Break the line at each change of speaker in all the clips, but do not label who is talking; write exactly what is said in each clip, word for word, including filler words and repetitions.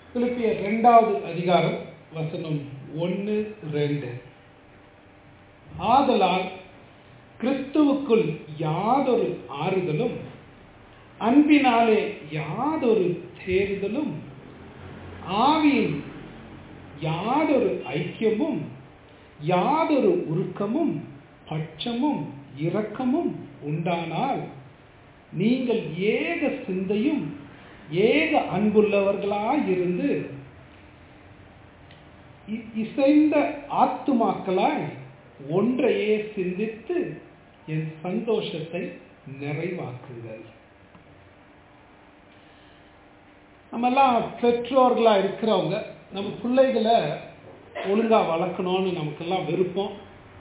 பிலிப்பியர் இரண்டாவது அதிகாரம் வசனம் ஒன்று ரெண்டு. ஆதலால் கிறிஸ்துவுக்குள் யாதொரு ஆறுதலும் அன்பினாலே யாதொரு தேறுதலும் ஆவியின் யாதொரு ஐக்கியமும் யாதொரு உருக்கமும் பட்சமும் இரக்கமும் உண்டானால் நீங்கள் ஏக சிந்தையும் ஏக அன்புள்ளவர்களாயிருந்து இசைந்த ஆத்துமாக்களாய் ஒன்றையே சிந்தித்து என் சந்தோஷத்தை நிறைவாக்குங்கள். நம்ம எல்லாம் பெற்றோர்களா இருக்கிறவங்க நம்ம பிள்ளைகளை ஒழுங்கா வளர்க்கணும்னு நமக்கெல்லாம் விருப்பம்.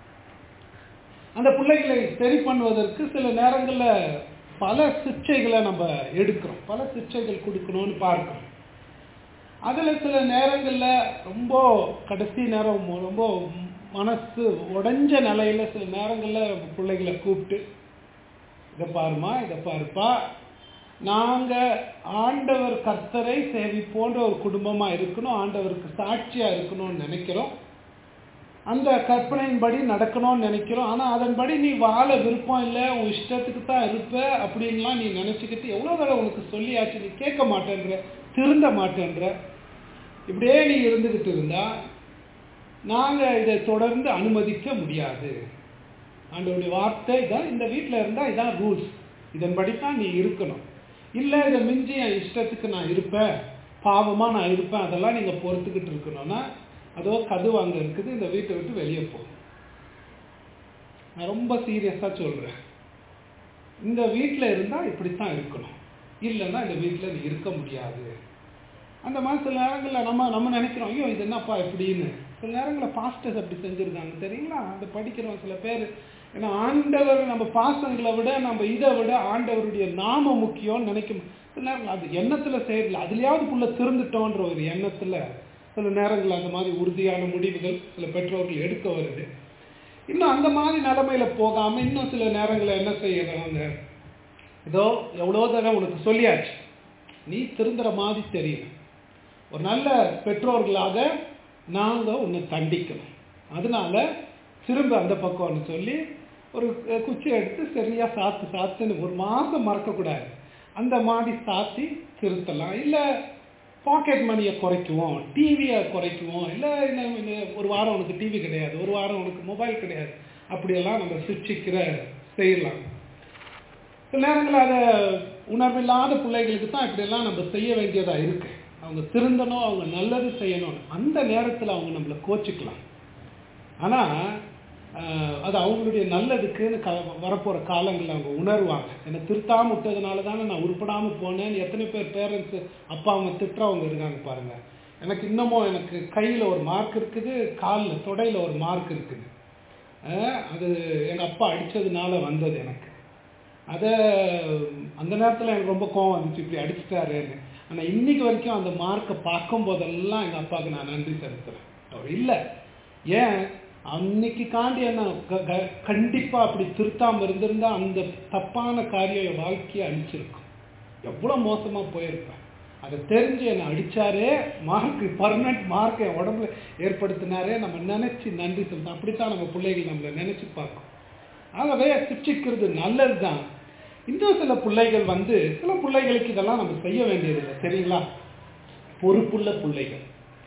அந்த பிள்ளைகளை சரி பண்ணுவதற்கு சில நேரங்களில் பல சிக்ஷைகளை நம்ம எடுக்கிறோம், பல சிக்ஷைகள் கொடுக்கணும்னு பார்க்கிறோம். அதில் சில நேரங்களில் ரொம்ப கடைசி நேரம் ரொம்ப மனசு உடைஞ்ச நிலையில சில நேரங்களில் பிள்ளைகளை கூப்பிட்டு இதை பாருமா இதை பாருப்பா, நாங்கள் ஆண்டவர் கர்த்தரை சேவி போன்ற ஒரு குடும்பமாக இருக்கணும், ஆண்டவருக்கு சாட்சியாக இருக்கணும்னு நினைக்கிறோம், அந்த கற்பனையின்படி நடக்கணும்னு நினைக்கிறோம். ஆனால் அதன்படி நீ வாழ விருப்பம் இல்லை, உன் இஷ்டத்துக்கு தான் இருப்ப அப்படின்லாம் நீ நினச்சிக்கிட்டு எவ்வளோ தடவை உனக்கு சொல்லியாச்சு, நீ கேட்க மாட்டேன்ற, திருந்த மாட்டேன்ற, இப்படியே நீ இருந்துக்கிட்டு இருந்தா நாங்கள் இதை தொடர்ந்து அனுமதிக்க முடியாது. ஆண்டவருடைய வார்த்தை தான், இந்த வீட்டில் இருந்தால் இதான் ரூல்ஸ், இதன்படி தான் நீ இருக்கணும். இல்லை இதை மிஞ்சி என் இஷ்டத்துக்கு நான் இருப்பேன், பாவமாக நான் இருப்பேன், அதெல்லாம் நீங்கள் பொறுத்துக்கிட்டு இருக்கணும்னா அதோ கதவு அங்கே இருக்குது, இந்த வீட்டை விட்டு வெளியே போகும். நான் ரொம்ப சீரியஸாக சொல்கிறேன், இந்த வீட்டில் இருந்தால் இப்படித்தான் இருக்கணும், இல்லைன்னா இந்த வீட்டில் நீ இருக்க முடியாது. அந்த மாதிரி சில நேரங்களில் நம்ம நம்ம நினைக்கிறோம், ஐயோ இது என்னப்பா எப்படின்னு. சில நேரங்களில் பாஸ்டர்ஸ் அப்படி செஞ்சுருக்காங்க தெரியுங்களா. அந்த படிக்கிறோம் சில பேர், ஏன்னா ஆண்டவர் நம்ம பாசங்களை விட நம்ம இதை விட ஆண்டவருடைய நாம முக்கியம்னு நினைக்கும். சில நேரம் அது எண்ணத்தில் செய்யல, அதுலேயாவது புள்ள திருந்துட்டோன்ற ஒரு எண்ணத்தில் சில நேரங்கள் அந்த மாதிரி உறுதியான முடிவுகள் சில பெற்றோர்கள் எடுக்க வருது. இன்னும் அந்த மாதிரி நிலைமையில போகாமல் இன்னும் சில நேரங்களில் என்ன செய்யறாங்க, இதோ எவ்வளோ தடவை உனக்கு சொல்லியாச்சு, நீ திருந்துற மாதிரி தெரியல, ஒரு நல்ல பெற்றோர்களாக நாங்கள் உன்னை தண்டிக்கணும், அதனால திரும்ப அந்த பக்கம்னு சொல்லி ஒரு குச்சி எடுத்து சரியா சாத்து சாத்துன்னு ஒரு மாதம் மறக்கக்கூடாது, அந்த மாதிரி சாத்தி திருத்தலாம். இல்லை பாக்கெட் மணியை குறைக்குவோம், டிவியை குறைக்குவோம், இல்லை இல்லை ஒரு வாரம் உனக்கு டிவி கிடையாது, ஒரு வாரம் உனக்கு மொபைல் கிடையாது, அப்படியெல்லாம் நம்ம சிக்ஷிக்கிற செய்யலாம். சில நேரங்களில் அதை உணர்வில்லாத பிள்ளைகளுக்கு தான் இப்படியெல்லாம் நம்ம செய்ய வேண்டியதாக இருக்கு. அவங்க திருந்தணும், அவங்க நல்லது செய்யணும், அந்த நேரத்தில் அவங்க நம்மளை கோச்சிக்கலாம். ஆனால் அது அவங்களுடைய நல்லதுக்குன்னு க வரப்போகிற காலங்களில் அவங்க உணர்வாங்க. என்னை திருத்தாமல் விட்டதுனால தானே நான் உருப்படாமல் போனேன்னு எத்தனை பேர் பேரண்ட்ஸு அப்பா அவங்க திட்டுறவங்க இருக்காங்க பாருங்கள். எனக்கு இன்னமும் எனக்கு கையில் ஒரு மார்க் இருக்குது, காலில் தொடையில் ஒரு மார்க் இருக்குது, அது எங்கள் அப்பா அடித்ததுனால வந்தது எனக்கு. அதை அந்த நேரத்தில் எனக்கு ரொம்ப கோவம் வந்துச்சு, இப்படி அடிச்சிட்டாருன்னு. ஆனால் இன்னைக்கு வரைக்கும் அந்த மார்க்கை பார்க்கும் போதெல்லாம் எங்கள் அப்பாவுக்கு நான் நன்றி செலுத்துகிறேன். அவர் இல்லை, ஏன் அன்னைக்கு காண்டி என்ன கண்டிப்பாக அப்படி திருத்தாமல் இருந்திருந்தால் அந்த தப்பான காரியம் என் வாழ்க்கையை அழிச்சிருக்கும், எவ்வளோ மோசமாக போயிருப்பேன். அதை தெரிஞ்சு என்னை அடித்தாரே, மார்க் பர்மனெண்ட் மார்க் என் உடம்புல ஏற்படுத்தினாரே, நம்ம நினச்சி நன்றி செலுத்தோம். அப்படித்தான் நம்ம பிள்ளைகள் நம்மளை நினச்சி பார்க்கும். ஆகவே சிக்ஷிக்கிறது நல்லது தான். இன்னும் சில பிள்ளைகள் வந்து சில பிள்ளைகளுக்கு இதெல்லாம் நம்ம செய்ய வேண்டியதில்லை தெரியுங்களா. பொறுப்புள்ள பிள்ளைகள்,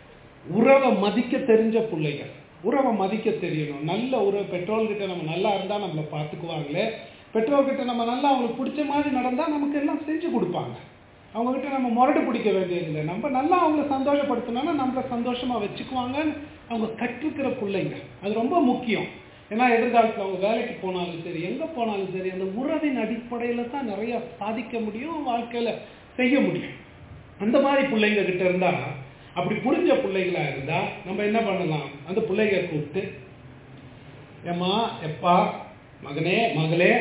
உறவை மதிக்க தெரிஞ்ச பிள்ளைகள், உறவை மதிக்க தெரியணும். நல்ல உறவு, பெற்றோர்கிட்ட நம்ம நல்லா இருந்தால் நம்மளை பார்த்துக்குவாங்களே, பெற்றோர்கிட்ட நம்ம நல்லா அவங்களுக்கு பிடிச்ச மாதிரி நடந்தால் நமக்கு எல்லாம் செஞ்சு கொடுப்பாங்க. அவங்ககிட்ட நம்ம முரடு பிடிக்க வேண்டியதில்லை, நம்ம நல்லா அவங்கள சந்தோஷப்படுத்தினோன்னா நம்மளை சந்தோஷமாக வச்சுக்குவாங்கன்னு அவங்க கற்றுக்கிற பிள்ளைங்க. அது ரொம்ப முக்கியம். ஏன்னா எதிர்காலத்தில் அவங்க வேலைக்கு போனாலும் சரி, எங்கே போனாலும் சரி, அந்த உறவின் அடிப்படையில் தான் நிறையா சாதிக்க முடியும், வாழ்க்கையில் செய்ய முடியும். அந்த மாதிரி பிள்ளைங்க கிட்ட இருந்தால், அப்படி புரிஞ்ச பிள்ளைகளா இருந்தால் நம்ம என்ன பண்ணலாம், அந்த பிள்ளைங்க கூப்பிட்டு, ஏம்மா எப்பா மகனே மகளே,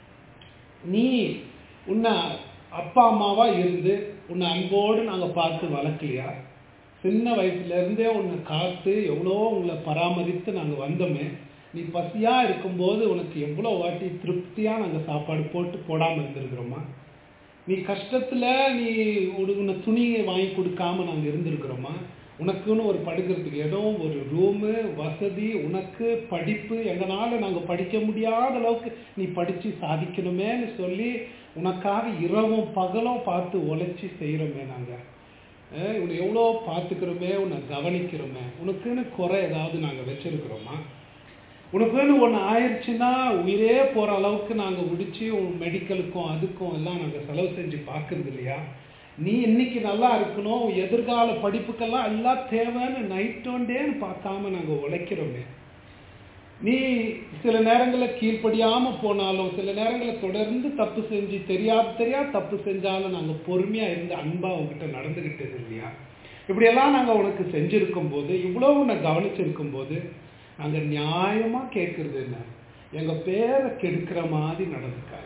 நீ உன்னை அப்பா அம்மாவா இருந்து உன்னை அன்போடு நாங்கள் பார்த்து வளர்க்கலையா, சின்ன வயசுலேருந்தே உன்னை காத்து எவ்வளோ உங்களை பராமரித்து நாங்கள் வந்தோமே, நீ பசியாக இருக்கும்போது உனக்கு எவ்வளோ வாட்டி திருப்தியாக நாங்கள் சாப்பாடு போட்டு போடாமல் இருந்திருக்கிறோமா, நீ கஷ்டத்தில் நீ உன்னை துணியை வாங்கி வாங்கி கொடுக்காம நாங்கள் இருந்திருக்கிறோமா? உனக்குன்னு ஒரு படுக்கிறதுக்கு இடம், ஒரு ரூமு, வசதி, உனக்கு படிப்பு, எங்களால் நாங்கள் படிக்க முடியாத அளவுக்கு நீ படித்து சாதிக்கணுமேன்னு சொல்லி உனக்காக இரவும் பகலும் பார்த்து உழைச்சி செய்கிறோமே. நாங்கள் உன்னை எவ்வளோ பார்த்துக்கிறோமே, உன்னை கவனிக்கிறோமே. உனக்குன்னு குறை ஏதாவது நாங்கள் வச்சிருக்கிறோமா? உனக்குன்னு ஒன்று ஆயிடுச்சுன்னா உயிரே போகிற அளவுக்கு நாங்கள் முடிச்சு உன் மெடிக்கலுக்கும் அதுக்கும் எல்லாம் நாங்கள் செலவு செஞ்சு பார்க்கறது இல்லையா? நீ இன்னைக்கு நல்லா இருக்கணும், எதிர்கால படிப்புக்கெல்லாம் எல்லாம் தேவைன்னு நைட்டோண்டேன்னு பார்க்காம நாங்கள் உழைக்கிறோமே. நீ சில நேரங்களில் கீழ்ப்படியாமல் போனாலும், சில நேரங்களில் தொடர்ந்து தப்பு செஞ்சு தெரியாது தெரியாது தப்பு செஞ்சாலும் நாங்கள் பொறுமையாக இருந்து அன்பாக உங்ககிட்ட நடந்துக்கிட்டது இல்லையா? இப்படியெல்லாம் நாங்கள் உனக்கு செஞ்சுருக்கும் போது, இவ்வளோ உன்னை கவனிச்சிருக்கும் போது, நாங்கள் நியாயமாக கேட்குறது என்ன? எங்கள் பேரை கெடுக்கிற மாதிரி நடந்துக்காங்க.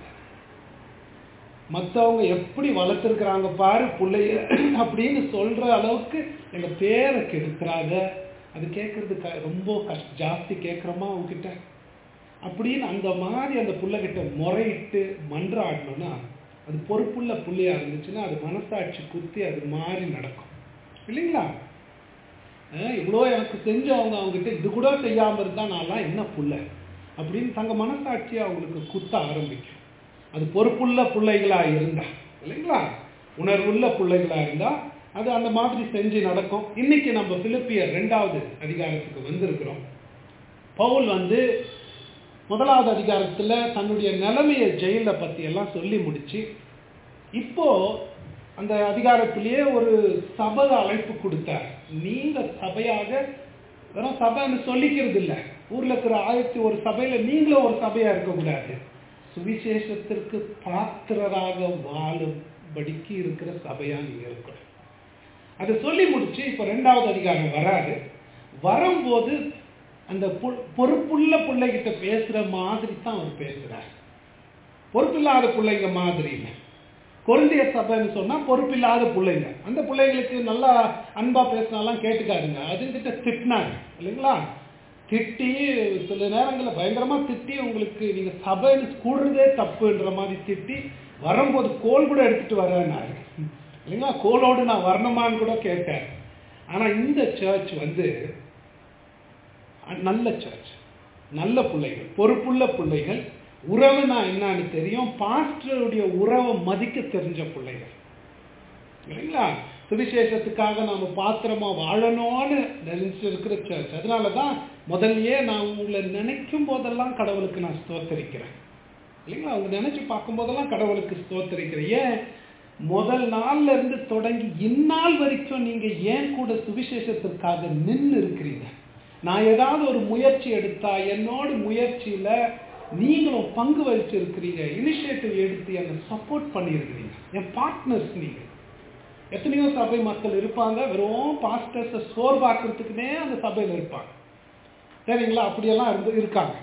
மற்றவங்க எப்படி வளர்த்துருக்குறாங்க பாரு பிள்ளைய அப்படின்னு சொல்கிற அளவுக்கு எங்கள் பேரை கெடுக்கிறாங்க. அது கேட்குறது க ரொம்ப கஷ் ஜாஸ்தி கேட்குறோமா அவங்ககிட்ட அப்படின்னு அந்த மாதிரி அந்த பிள்ளைகிட்ட முறையிட்டு மன்றாடணும்னா, அது பொறுப்புள்ள பிள்ளையா இருந்துச்சுன்னா அது மனசாட்சி குத்தி அது மாதிரி நடக்கும் இல்லைங்களா? இவ்வளோ எனக்கு செஞ்சவங்க அவங்ககிட்ட இது கூட செய்யாமல் இருந்தால் நான்லாம் என்ன புள்ள அப்படின்னு தங்க மனசாட்சி அவங்களுக்கு குத்த ஆரம்பிக்கும். அது பொறுப்புள்ள பிள்ளைகளாக இருந்தா இல்லைங்களா, உணர்வுள்ள பிள்ளைகளாக இருந்தால் அது அந்த மாதிரி செஞ்சு நடக்கும். இன்னைக்கு நம்ம பிலிப்பியர் ரெண்டாவது அதிகாரத்துக்கு வந்திருக்கிறோம். பவுல் வந்து முதலாவது அதிகாரத்தில் தன்னுடைய நிலைமையை ஜெயிலை பற்றி எல்லாம் சொல்லி முடிச்சு, இப்போ அந்த அதிகாரத்திலேயே ஒரு சபை அழைப்பு கொடுத்தார். நீங்க சபையாக வெறும் சபைன்னு சொல்லிக்கிறது இல்லை, ஊர்ல இருக்கிற ஆயிரத்தி ஒரு சபையில நீங்களும் ஒரு சபையா இருக்கக்கூடாது, சுவிசேஷத்திற்கு பாத்திரராக வாழும்படிக்கு இருக்கிற சபையா நீங்க இருக்கணும். அதை சொல்லி முடிச்சு இப்ப ரெண்டாவது அதிகாரம் வராது. வரும்போது அந்த பொறுப்புள்ள பிள்ளைகிட்ட பேசுற மாதிரி தான் அவர் பேசுறார். பொறுப்பில்லாத பிள்ளைங்க மாதிரி இல்லை. கொரிந்திய சபைன்னு சொன்னா பொறுப்பில்லாத பிள்ளைங்க. அந்த பிள்ளைங்களுக்கு நல்லா அன்பா பேசினாலாம் கேட்டுக்காருங்க. அதுங்கிட்ட திட்டினாங்க இல்லைங்களா? திட்டி சில நேரங்களில் பயங்கரமா திட்டி, உங்களுக்கு நீங்க சபைன்னு கூடுறதே தப்புன்ற மாதிரி திட்டி, வரும்போது கோல் கூட எடுத்துட்டு வரேன்னாரு இல்லைங்களா? கோலோடு நான் வரணுமான்னு கூட கேட்டேன். ஆனா இந்த சர்ச் வந்து நல்ல சர்ச், நல்ல பிள்ளைகள், பொறுப்புள்ள பிள்ளைகள், உறவுனா என்னன்னு தெரியும், பாஸ்டருடைய உறவை மதிக்க தெரிஞ்ச பிள்ளைகள் இல்லைங்களா? சுவிசேஷத்துக்காக நாம பாத்திரமா வாழணும்னு நினைச்சிருக்கிற சர்ச். அதனாலதான் முதல்லயே நான் உங்களை நினைக்கும் போதெல்லாம் கடவுளுக்கு நான் ஸ்தோத்தரிக்கிறேன் இல்லைங்களா? அவங்க நினைச்சு பார்க்கும் போதெல்லாம் கடவுளுக்கு ஸ்தோத்தரிக்கிறேன். ஏன் முதல் நாள்ல இருந்து தொடங்கி இந்நாள் வரைக்கும் நீங்க ஏன் கூட சுவிசேஷத்திற்காக நின்று இருக்கிறீங்க. நான் ஏதாவது ஒரு முயற்சி எடுத்தா என்னோட முயற்சியில நீங்களும் பங்கு வகிச்சு இருக்கிறீங்க, இனிஷியேட்டிவ் எடுத்து என்னை சப்போர்ட் பண்ணியிருக்கிறீங்க, என் பார்ட்னர்ஸ் நீங்க. எத்தனையோ சபை மக்கள் இருப்பாங்க, வெறும் பாஸ்டர்ஸை சோர்வாக்குறதுக்குன்னே அந்த சபையில் இருப்பாங்க சரிங்களா? அப்படியெல்லாம் இருந்து இருக்காங்க.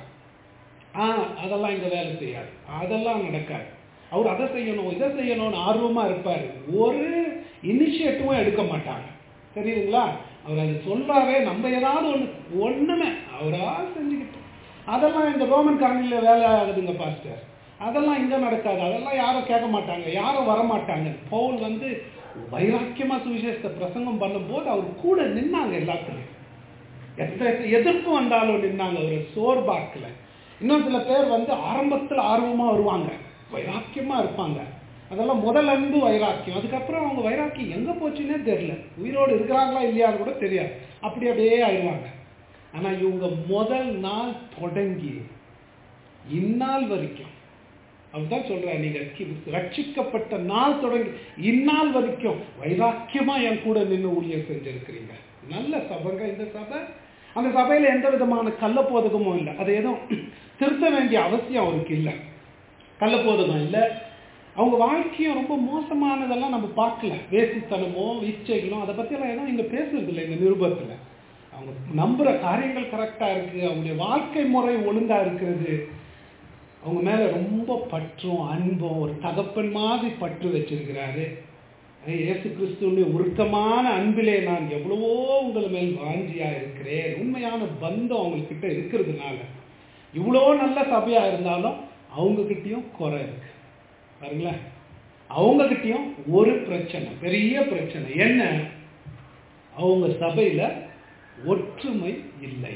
ஆ அதெல்லாம் இங்க வேலை செய்யாது, அதெல்லாம் நடக்காது. அவர் அதை செய்யணும் இதை செய்யணும்னு ஆர்வமா இருப்பாரு, ஒரு இனிஷியேட்டிவும் எடுக்க மாட்டாங்க தெரியுதுங்களா? அவர் அது சொல்றாவே நம்ம ஏதாவது ஒண்ணு ஒண்ணுமே அவரா செஞ்சுக்கிட்டு, அதெல்லாம் இந்த ரோமன் காலனில வேலை ஆகுதுங்க பாஸ்டர், அதெல்லாம் இங்க நடக்காது, அதெல்லாம் யாரும் கேட்க மாட்டாங்க, யாரும் வரமாட்டாங்க. பவுல் வந்து வைராக்கியமா சுவிசேஷத்தை பிரசங்கம் பண்ணும் போது அவர் கூட நின்னாங்க. எல்லாத்துலயும் எத்தனை எதிர்ப்பு வந்தாலும் நின்னாங்க, ஒரு சோர்பாக்கல. இன்னும் சில பேர் வந்து ஆரம்பத்தில் ஆர்வமா வருவாங்க, வைராக்கியமா இருப்பாங்க, அதெல்லாம் முதல் அன்பு வைராக்கியம். அதுக்கப்புறம் அவங்க வைராக்கியம் எங்க போச்சுன்னே தெரியல, உயிரோடு இருக்கிறாங்களா இல்லையான்னு கூட தெரியாது, அப்படி அப்படியே ஆயிடுவாங்க. ஆனா இவங்க முதல் நாள் தொடங்கி இந்நாள் வரைக்கும், அதுதான் சொல்றேன், நீங்க ரட்சிக்கப்பட்ட நாள் தொடங்கி இந்நாள் வரைக்கும் வைராக்கியமா என் கூட நின்று ஊழியம் செஞ்சிருக்கிறீங்க. நல்ல சபைங்க இந்த சபை. அந்த சபையில எந்த விதமான கள்ளப்போதகமும் இல்லை, அதை எதுவும் திருத்த வேண்டிய அவசியம் அவருக்கு இல்லை, கள்ளப்போதகம் இல்லை. அவங்க வாழ்க்கையும் ரொம்ப மோசமானதெல்லாம் நம்ம பார்க்கல, வேசித்தனமோ இச்சைகளோ அதை பத்தி எல்லாம் எதுவும் இங்க பேசுறது இல்லை. இந்த நிருபத்துல அவங்க நம்புற காரியங்கள் கரெக்டா இருக்கு, அவங்களுடைய வாழ்க்கை முறை ஒழுங்கா இருக்கிறது, அவங்க மேல ரொம்ப பற்றும் அன்பும், ஒரு தகப்பன் மாதிரி பற்று வச்சிருக்கிறாரு. இயேசு கிறிஸ்துவினுடைய உருக்கமான அன்பிலே நான் எவ்வளவோ உங்கள் மேல் வாஞ்சியா இருக்கிறேன், உண்மையான பந்தம் அவங்க கிட்ட இருக்கிறதுனால இவ்வளோ நல்ல சபையா இருந்தாலும் அவங்க கிட்டயும் குறை இருக்கு பாருங்களேன். அவங்ககிட்டயும் ஒரு பிரச்சனை, பெரிய பிரச்சனை என்ன? அவங்க சபையில ஒற்றுமை இல்லை,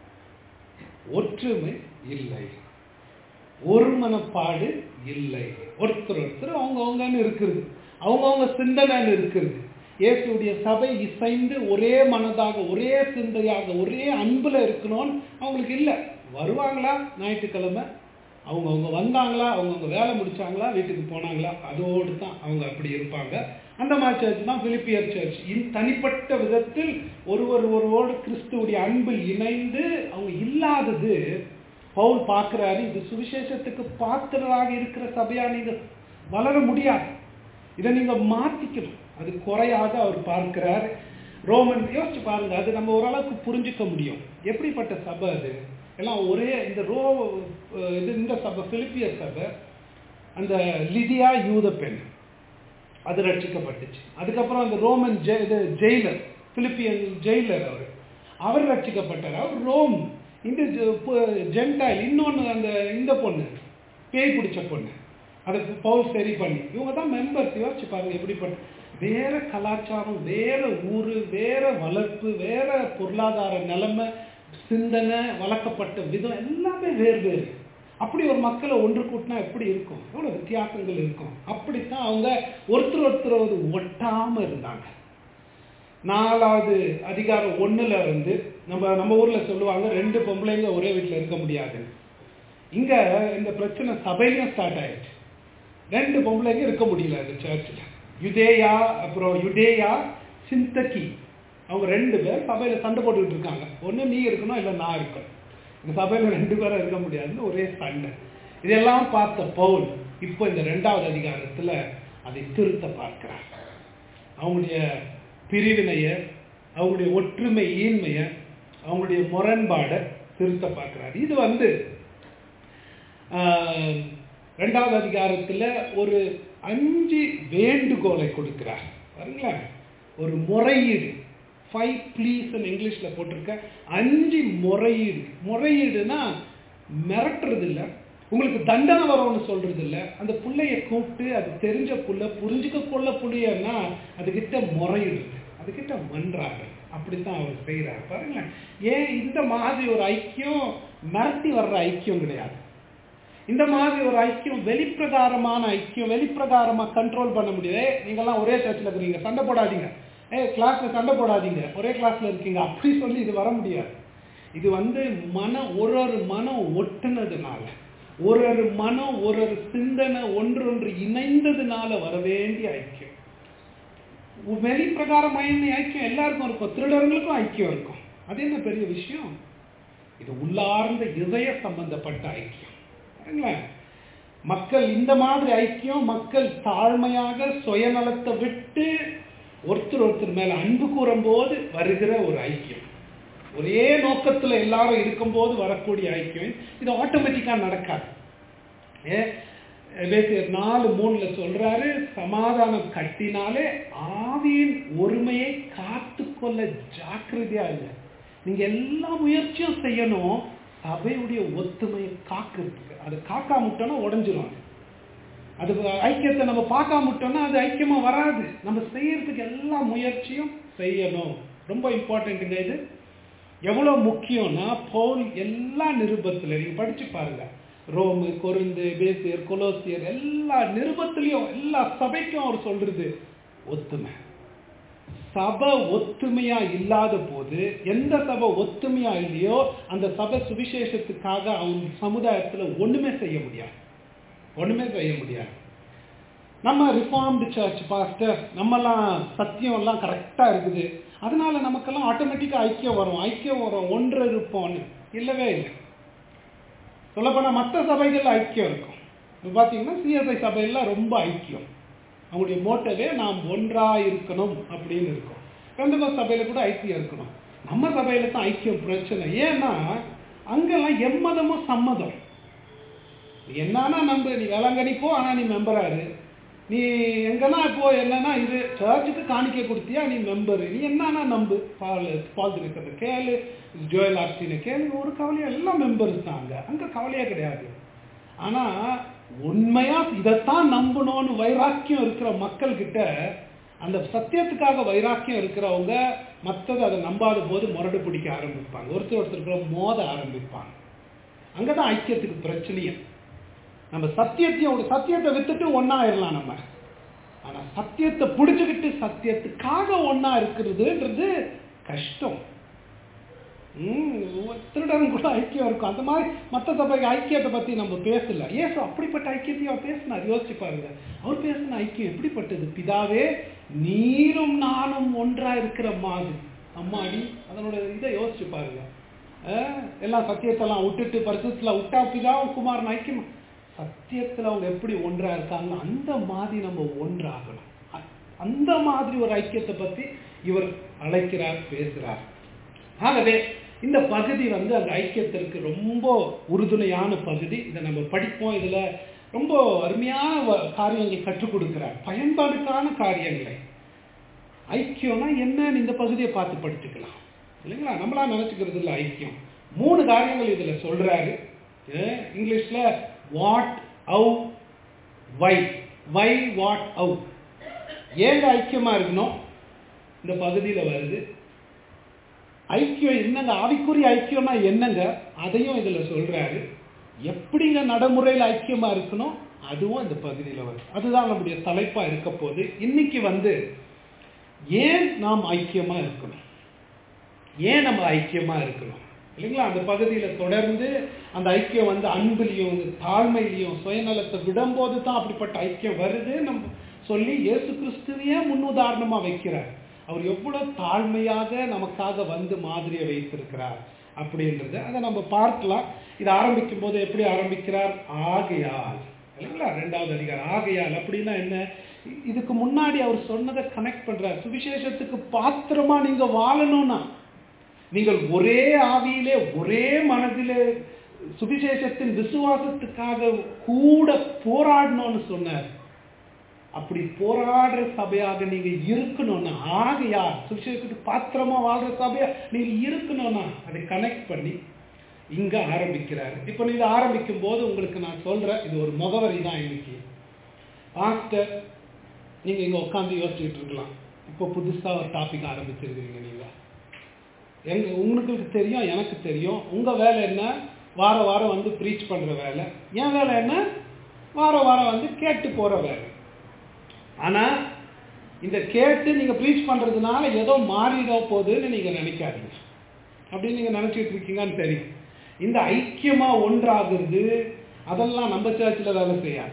ஒற்றுமை இல்லை, ஒரு மனப்பாடு இல்லை. ஒருத்தர் ஒருத்தர் அவங்க அவங்கன்னு இருக்கிறது, அவங்கவுங்க சிந்தனைன்னு இருக்கிறது. இயேசுடைய சபை இசைந்து ஒரே மனதாக, ஒரே சிந்தையாக, ஒரே அன்புல இருக்கணும்னு அவங்களுக்கு இல்லை. வருவாங்களா ஞாயிற்றுக்கிழமை, அவங்கவுங்க வந்தாங்களா, அவங்கவுங்க வேலை முடிச்சாங்களா, வீட்டுக்கு போனாங்களா, அதோடு தான் அவங்க அப்படி இருப்பாங்க. அந்த மாதிரி சர்ச் தான் பிலிப்பியர் சர்ச். தனிப்பட்ட விதத்தில் ஒருவர் ஒருவோடு கிறிஸ்துவுடைய அன்பில் இணைந்து அவங்க இல்லாதது பவுல் பார்க்கிறாரு. இது சுவிசேஷத்துக்கு பாத்திரராக இருக்கிற சபையா நீங்க வளர முடியாது, இதை நீங்க மாத்திக்கணும். அது குறையாக அவர் பார்க்கிறார். ரோமன் யோசிச்சு பாருங்க, அது நம்ம ஓரளவுக்கு புரிஞ்சுக்க முடியும். எப்படிப்பட்ட சபை அது? எல்லாம் ஒரே இந்த ரோ இது இந்த சபை பிலிப்பியர் சபை, அந்த லிதியா யூத பெண் அது ரட்சிக்கப்பட்டுச்சு. அதுக்கப்புறம் அந்த ரோமன் ஜெயிலர், பிலிப்பியன் ஜெயிலர், அவர் அவர் ரட்சிக்கப்பட்டார். அவர் ரோம். இந்த ஜென்டைல் இன்னொன்று அந்த இந்த பொண்ணு பேய் பிடிச்ச பொண்ணு, அதை பவுல் சரி பண்ணி இவங்க தான் மெம்பர்ஸ். யோசிச்சு பாருங்க எப்படிப்பட்ட வேற கலாச்சாரம், வேற ஊரு, வேற வளர்ப்பு, வேற பொருளாதார நிலைமை, சிந்தனை, வளர்க்கப்பட்ட விதம் எல்லாமே வேறு வேறு. அப்படி ஒரு மக்களை ஒன்று கூட்டினா எப்படி இருக்கும்? எவ்வளவு வித்தியாசங்கள் இருக்கும். அப்படித்தான் அவங்க ஒருத்தர் ஒருத்தர் ஒட்டாம இருந்தாங்க. நாலாவது அதிகாரம் ஒண்ணுல இருந்து நம்ம நம்ம ஊர்ல சொல்லுவாங்க ரெண்டு பொம்பளைங்க ஒரே வீட்டுல இருக்க முடியாது. இங்க இந்த பிரச்சனை சபையிலும் ஸ்டார்ட் ஆயிடுச்சு. ரெண்டு பொம்பளைங்க இருக்க முடியல இந்த சர்ச்சில். யுதேயா அப்புறம் யுடேயா சிந்தகி, அவங்க ரெண்டு பேர் சபையில சண்டை போட்டுக்கிட்டு இருக்காங்க. ஒண்ணு நீ இருக்கணும், இல்லை நான் இருக்கணும். இந்த சபையில ரெண்டு பேரும் இருக்க முடியாதுன்னு ஒரே சண்டை. இதெல்லாம் பார்த்த பவுல் இப்போ இந்த ரெண்டாவது அதிகாரத்துல அதை திருத்த பார்க்கிறார். அவங்களுடைய பிரிவினைய, அவங்களுடைய ஒற்றுமை ஈன்மைய, அவங்களுடைய முரண்பாடை திருத்த பார்க்கிறார். இது வந்து ரெண்டாவது அதிகாரத்துல ஒரு அஞ்சு வேண்டுகோளை கொடுக்கிறார். பாருங்களேன், ஒரு முறையீடு, ஃபைவ் ப்ளீஸ் இங்கிலீஷ்ல போட்டிருக்க, அஞ்சு முறையீடு. முறையீடுனா மிரட்டுறது இல்லை, உங்களுக்கு தண்டனை வரும்னு சொல்றது இல்லை. அந்த புள்ளைய கூப்பிட்டு அது தெரிஞ்ச புள்ள, புரிஞ்சுக்க கொள்ள புள்ளையன்னா அதுகிட்ட முறையிடுது, அதுகிட்ட மன்றாடு. அப்படித்தான் அவர் செய்யறாரு. பாருங்களேன், ஏன் இந்த மாதிரி ஒரு ஐக்கியம் மிரட்டி வர்ற ஐக்கியம் கிடையாது. இந்த மாதிரி ஒரு ஐக்கியம் வெளிப்பிரகாரமான ஐக்கியம், வெளிப்பிரகாரமா கண்ட்ரோல் பண்ண முடியாது. நீங்கெல்லாம் ஒரே சர்ச்சில் இருக்கிறீங்க, சண்டை போடாதீங்க, ஏ கிளாஸ்ல சண்டை போடாதீங்க, ஒரே கிளாஸ்ல இருக்கீங்க, அப்படி சொல்லி இது வர முடியாது. இது வந்து மனம், ஒரு ஒரு மனம் ஒட்டுனதுனால, ஒரு ஒரு மனம், ஒரு ஒரு சிந்தனை ஒன்று ஒன்று இணைந்ததுனால வர வேண்டிய ஐக்கியம். வெளிப்பிரகாரமான ஐக்கியம் எல்லாருக்கும் இருக்கும், திருடர்களுக்கும் ஐக்கியம் இருக்கும். அது என்ன பெரிய விஷயம்? இது உள்ளார்ந்த இதய சம்பந்தப்பட்ட ஐக்கியம். மக்கள் இந்த மாதிரி ஐக்கியம், மக்கள் தாழ்மையாக சுயநலத்தை விட்டு ஒருத்தர் ஒருத்தர் மேல அன்பு கூறும் போது வருகிற ஒரு ஐக்கியம். ஒரே நோக்கத்துல எல்லாரும் இருக்கும் போது வரக்கூடிய ஐக்கியம். இது ஆட்டோமேட்டிக்கா நடக்காது. எபேசியர் நாலு மூணுல சொல்றாரு, சமாதானம் கட்டினாலே ஆவியின் ஒருமையை காத்து கொள்ள ஜாக்கிரதையா இல்லை. நீங்க எல்லா முயற்சியும் செய்யணும் சபையுடைய ஒத்துமையை காக்கிறதுக்கு. அது காக்காமுட்டோம்னா உடஞ்சிரும். அது ஐக்கியத்தை நம்ம பார்க்காமட்டோம்னா அது ஐக்கியமா வராது. நம்ம செய்யறதுக்கு எல்லா முயற்சியும் செய்யணும். ரொம்ப இம்பார்ட்டன்ட்டுங்க. இது எவ்வளவு முக்கியம்னா, பவுல் எல்லா நிருபத்துல நீங்க படிச்சு பாருங்க, ரோமு, கொரிந்து, எபேசியர், கொலோசியர், எல்லா நிருபத்திலையும் எல்லா சபைக்கும் அவர் சொல்றது ஒத்துமை. சபை ஒத்துமையா இல்லாத போது, எந்த சபை ஒத்துமையா இல்லையோ அந்த சபை சுவிசேஷத்துக்காக அவங்க சமுதாயத்துல ஒண்ணுமே செய்ய முடியாது, ஒண்ணுமே செய்ய முடியாது. நம்ம ரிஃபார்ம்டு சர்ச் பாஸ்டர், நம்மெல்லாம் சத்தியம் எல்லாம் கரெக்டா இருக்குது, அதனால நமக்கெல்லாம் ஆட்டோமேட்டிக்கா ஐக்கியம் வரும், ஐக்கியம் வரும், ஒன்று இருப்போம்னு இல்லவே இல்லை. சொல்லப்போனா மற்ற சபைகள் ஐக்கியம் இருக்கும். பாத்தீங்கன்னா சிஎஸ்ஐ சபையெல்லாம் ரொம்ப ஐக்கியம். அவங்களுடைய மோட்டவே நாம் ஒன்றா இருக்கணும் அப்படின்னு இருக்கும். பெந்தகோஸ்து சபையில கூட ஐக்கியம் இருக்கணும். நம்ம சபையில தான் ஐக்கியம் பிரச்சனை. ஏன்னா அங்கெல்லாம் எம்மதமும் சம்மதம். என்னன்னா நம்பு, நீ வேளாங்கண்ணி போ, ஆனா நீ மெம்பராரு. நீ எங்கன்னா இப்போ என்னன்னா இது சர்ச்சுக்கு காணிக்கை கொடுத்தியா, நீ மெம்பரு. நீ என்னன்னா நம்பு, பால் பால் இருக்கிறத கேளு, ஜோயல் ஆர்சின்னு கேளு, ஒரு கவலையா எல்லாம் மெம்பர்ஸ் தான். அங்க அங்க கவலையே கிடையாது. ஆனா உண்மையா இதைத்தான் நம்பணும்னு வைராக்கியம் இருக்கிற மக்கள் கிட்ட, அந்த சத்தியத்துக்காக வைராக்கியம் இருக்கிறவங்க மற்றது அதை நம்பாத போது முரடு பிடிக்க ஆரம்பிப்பாங்க, ஒருத்தர் ஒருத்தருக்குள்ள மோத ஆரம்பிப்பாங்க. அங்கதான் ஐக்கியத்துக்கு பிரச்சனையே. நம்ம சத்தியத்தையும் சத்தியத்தை வித்துட்டு ஒன்னா ஆயிடலாம் நம்ம, ஆனா சத்தியத்தை பிடிச்சுக்கிட்டு சத்தியத்துக்காக ஒன்னா இருக்கிறதுன்றது கஷ்டம். உம் திருடன் கூட ஐக்கியம் இருக்கும். அந்த மாதிரி மற்ற சபை ஐக்கியத்தை பத்தி நம்ம பேசல. ஏசு அப்படிப்பட்ட ஐக்கியத்தையும் அவர் பேசினார். யோசிச்சு பாருங்க, அவர் பேசின ஐக்கியம் எப்படிப்பட்டது? பிதாவே நீரும் நானும் ஒன்றா இருக்கிற மாதிரி. அம்மாடி, அதனோட இதை யோசிச்சு பாருங்க. எல்லாம் சத்தியத்தெல்லாம் விட்டுட்டு பரிசுத்துல விட்டா பிதாவும் குமாரன் ஐக்கியம். சத்தியத்துல அவங்க எப்படி ஒன்றா இருக்காங்க, அந்த மாதிரி நம்ம ஒன்றாகணும். அந்த மாதிரி ஒரு ஐக்கியத்தை பத்தி இவர் அழைக்கிறார், பேசுறார். ஆகவே இந்த பகுதி வந்து அந்த ஐக்கியத்திற்கு ரொம்ப உறுதுணையான பகுதி. இதை நம்ம படிப்போம். இதுல ரொம்ப அருமையான காரியங்களை கற்றுக் கொடுக்கிறார், பயன்பாடுக்கான காரியங்களை. ஐக்கியம்னா என்னன்னு இந்த பகுதியை பார்த்து படிச்சுக்கலாம் இல்லைங்களா? நம்மளா நினைச்சுக்கிறது இல்லை ஐக்கியம். மூணு காரியங்கள் இதுல சொல்றாரு. இங்கிலீஷ்ல what, how, why. Why, what, how. ஏங்க ஐக்கியமா இருக்கணும் இந்த பகுதியில வருது. ஐக்கியம் என்னங்க, ஆவிக்குரிய ஐக்கியம்னா என்னங்க, அதையும் இதுல சொல்றாரு. எப்படிங்க நடைமுறையில் ஐக்கியமா இருக்கணும், அதுவும் இந்த பகுதியில் வருது. அதுதான் நம்முடைய தலைப்பா இருக்க போது. இன்னைக்கு வந்து ஏன் நாம் ஐக்கியமா இருக்கணும், ஏன் நம்ம ஐக்கியமா இருக்கணும் இல்லைங்களா? அந்த பகுதியில தொடர்ந்து அந்த ஐக்கியம் வந்து அன்பிலையும் தாழ்மையிலையும் சுயநலத்தை விடும்போது தான் அப்படிப்பட்ட ஐக்கியம் வருது நம்ம சொல்லி இயேசு கிறிஸ்துவையே முன்னுதாரணமா வைக்கிறார். அவர் எவ்வளவு தாழ்மையாக நமக்காக வந்து மாதிரியை வைத்திருக்கிறார் அப்படின்றத அதை நம்ம பார்க்கலாம். இது ஆரம்பிக்கும் போது எப்படி ஆரம்பிக்கிறார்? ஆகையால் இல்லைங்களா? ரெண்டாவது அதிகாரம் ஆகையால் அப்படின்னா என்ன? இதுக்கு முன்னாடி அவர் சொன்னதை கனெக்ட் பண்றார். சுவிசேஷத்துக்கு பாத்திரமா நீங்க வாழணும்னா நீங்கள் ஒரே ஆவியிலே ஒரே மனதிலே சுவிசேஷத்தின் விசுவாசத்துக்காக கூட போராடணும்னு சொன்னார். அப்படி போராடுற சபையாக நீங்க இருக்கணும்னா, ஆகையா சுவிசேஷத்துக்கு பாத்திரமா வாழ்ற சபையா நீங்க இருக்கணும்னா அதை கனெக்ட் பண்ணி இங்க ஆரம்பிக்கிறாரு. இப்ப நீங்க ஆரம்பிக்கும் போது உங்களுக்கு நான் சொல்றேன், இது ஒரு முகவரி தான். இன்னைக்கு பாஸ்டர் நீங்க இங்க உட்காந்து யோசிச்சுட்டு இருக்கலாம், இப்போ புதுசா ஒரு டாபிக் ஆரம்பிச்சிருக்கீங்க. நீங்க எங்க உங்களுக்கு தெரியும், எனக்கு தெரியும். உங்க வேலை என்ன? வார வாரம் வந்து ப்ரீச் பண்ற வேலை. என் வேலை என்ன? வார வாரம் வந்து கேட்டு போற வேலை. ஆனா இந்த கேட்டு நீங்க ப்ரீச் பண்றதுனால ஏதோ மாறிட போகுதுன்னு நீங்க நினைக்காதீங்க. அப்படின்னு நீங்க நினைச்சிட்டு இருக்கீங்கன்னு தெரியும். இந்த ஐக்கியமா ஒன்றாகிறது அதெல்லாம் நம்ம சர்ச்சில் வேலை செய்யாது.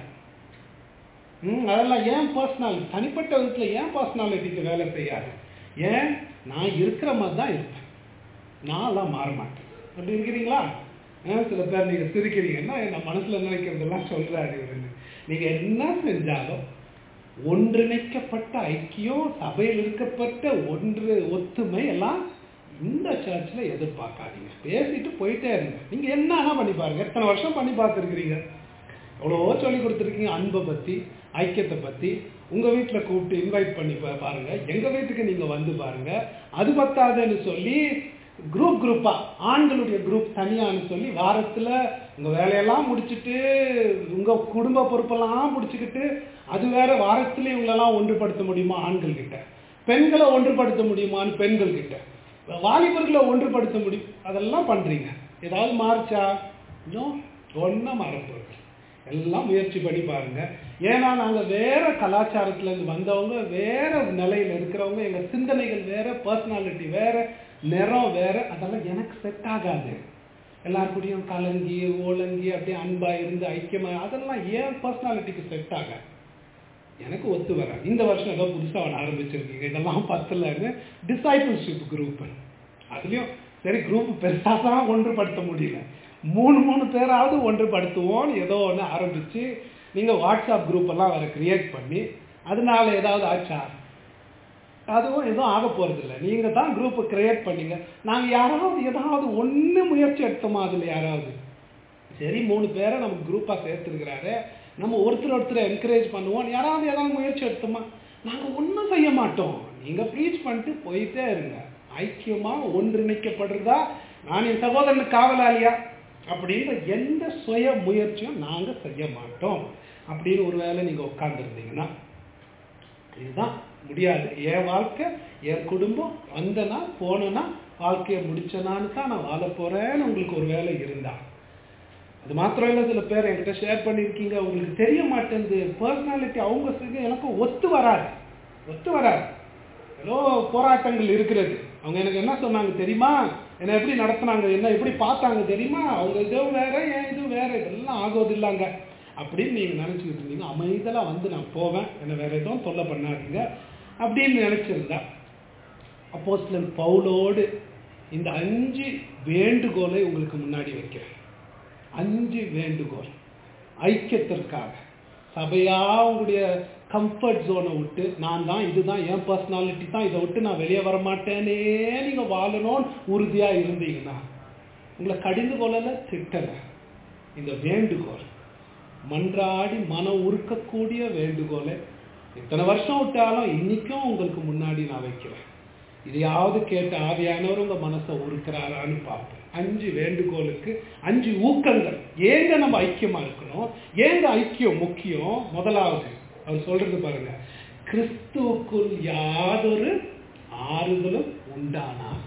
ம் அதெல்லாம் ஏன் பர்சனாலிட்டி, தனிப்பட்ட விதத்துல ஏன் பர்சனாலிட்டிக்கு வேலை செய்யாது. ஏன்? நான் இருக்கிற மாதிரி தான் இருப்பேன், நான்லாம் மாற மாட்டேன். அப்படி இருக்கிறீங்களா? சில பேர் நீங்க சிரிக்கிறீங்கன்னா என்ன மனசுல நினைக்கிறதெல்லாம் சொல்றாரு இவரு. நீங்க என்ன செஞ்சாலும் ஒன்றிணைக்கப்பட்ட ஐக்கியம், சபையில் இருக்கப்பட்ட ஒன்று ஒத்துமை எல்லாம் இந்த சர்ச்சில் எதிர்பார்க்காதீங்க. பேசிட்டு போயிட்டே இருங்க. நீங்க என்ன பண்ணி பாருங்க, எத்தனை வருஷம் பண்ணி பார்த்துருக்கிறீங்க, எவ்வளவோ சொல்லி கொடுத்துருக்கீங்க அன்பை பத்தி, ஐக்கியத்தை பத்தி. உங்க வீட்டில் கூப்பிட்டு இன்வைட் பண்ணி பாருங்க, எங்க வீட்டுக்கு நீங்க வந்து பாருங்க. அது பத்தாதுன்னு சொல்லி குரூப் குரூப்பா, ஆண்களுடைய குரூப் தனியான்னு சொல்லி வாரத்துல உங்க வேலையெல்லாம் முடிச்சுட்டு உங்க குடும்ப பொறுப்பெல்லாம் முடிச்சுக்கிட்டு அது வேற வாரத்துல இவங்களெல்லாம் ஒன்றுபடுத்த முடியுமா ஆண்கள் கிட்ட? பெண்களை ஒன்றுபடுத்த முடியுமான்னு பெண்கள் கிட்ட, வாலிபர்களை ஒன்றுபடுத்த முடியும். அதெல்லாம் பண்றீங்க. ஏதாவது மாறிச்சா? இன்னும் ஒன்னும் மாறப்போகுது. எல்லாம் முயற்சி பண்ணி பாருங்க. ஏன்னா நாங்க வேற கலாச்சாரத்துல இருந்து வந்தவங்க, வேற நிலையில இருக்கிறவங்க, எங்க சிந்தனைகள் வேற, பர்சனாலிட்டி வேற, நிறம் வேற. அதெல்லாம் எனக்கு செட் ஆகாது. எல்லாருக்கூடையும் கலங்கி ஓலங்கி அப்படியே அன்பா இருந்து ஐக்கியமா, அதெல்லாம் ஏன் பர்சனாலிட்டிக்கு செட் ஆகாது, எனக்கு ஒத்து வர. இந்த வருஷம் ஏதோ புதுசா அவன் ஆரம்பிச்சிருக்கீங்க, இதெல்லாம் பத்தலன்னு டிசைபிள்ஷிப் குரூப். அதுலயும் சரி குரூப் பெருசா தான் ஒன்றுபடுத்த முடியல, மூணு மூணு பேராவது ஒன்றுபடுத்துவோம் ஏதோ ஒன்று ஆரம்பிச்சு நீங்க வாட்ஸ்அப் குரூப் எல்லாம் வேற கிரியேட் பண்ணி அதனால ஏதாவது ஆச்சா? அதுவும் எதுவும் ஆக போறது இல்லை. நீங்க தான் குரூப் கிரியேட் பண்ணீங்க. நாங்க யாராவது ஏதாவது ஒண்ணு முயற்சி எடுத்தோமா? அதுல யாராவது சரி மூணு பேரை நம்ம குரூப்பா சேர்த்துருக்கிறாரு, நம்ம ஒருத்தர் ஒருத்தர் என்கரேஜ் பண்ணுவோம், யாராவது ஏதாவது முயற்சி எடுத்தோமா? நாங்க ஒன்றும் செய்ய மாட்டோம். நீங்க ப்ரீச் பண்ணிட்டு போயிட்டே இருங்க. ஐக்கியமா ஒன்றிணைக்கப்படுறதா? நான் என் சகோதரனுக்கு காவலாளியா? அப்படின்ற எந்த சுய முயற்சியும் நாங்க செய்ய மாட்டோம் அப்படின்னு ஒரு வேளை நீங்க உட்கார்ந்துருந்தீங்கன்னா, இதுதான் முடியாது, என் வாழ்க்கை என் குடும்பம் வந்தனா போனனா வாழ்க்கையை முடிச்சனான்னு தான் நான் வாழ போறேன்னு உங்களுக்கு ஒரு வேலை இருந்தா, அது மாத்திரம் இல்லை, சில பேர் என்கிட்ட ஷேர் பண்ணியிருக்கீங்க, உங்களுக்கு தெரிய மாட்டேங்குது பர்சனாலிட்டி அவங்க செய்ய எனக்கு ஒத்து வராது ஒத்து வராது ஏதோ போராட்டங்கள் இருக்கிறது. அவங்க எனக்கு என்ன சொன்னாங்க தெரியுமா, என்ன எப்படி நடத்தினாங்க, என்ன எப்படி பார்த்தாங்க தெரியுமா, அவங்க இதுவும் வேற ஏன் இது வேற, இதெல்லாம் ஆகுவது இல்லைங்க அப்படின்னு நீங்க நினைச்சுக்கிட்டு இருந்தீங்க. அமைதலாக வந்து நான் போவேன், என்ன வேற எதுவும் தொல்லை பண்ணாதீங்க அப்படின்னு நினைச்சிருந்தா, அப்போஸ்தலன் பவுலோடு இந்த அஞ்சு வேண்டுகோளை உங்களுக்கு முன்னாடி வைக்கிறேன். அஞ்சு வேண்டுகோள் ஐக்கியத்திற்காக. சபையா உங்களுடைய கம்ஃபர்ட் ஜோனை விட்டு நான் தான் இதுதான் என் பர்சனாலிட்டி தான், இதை விட்டு நான் வெளியே வர மாட்டேனே நீங்க வாழணும்னு உறுதியா இருந்தீங்கன்னா, உங்களை கடிந்து கொள்ளல திட்டல, இந்த வேண்டுகோள் மன்றாடி மனம் உருக்கக்கூடிய வேண்டுகோளை இத்தனை வருஷம் விட்டாலும் இன்னைக்கும் உங்களுக்கு முன்னாடி நான் வைக்கிறேன். இதையாவது கேட்டு ஆவியானவர் உங்க மனசை உருக்கிறாரான்னு பார்ப்போம். அஞ்சு வேண்டுகோளுக்கு அஞ்சு ஊக்கங்கள். ஏங்க நம்ம ஐக்கியமா இருக்கணும், ஏங்க ஐக்கியம் முக்கியம். முதலாவது அவர் சொல்றது பாருங்க, கிறிஸ்துவுக்குள் யாதொரு ஆறுதலும் உண்டானால்.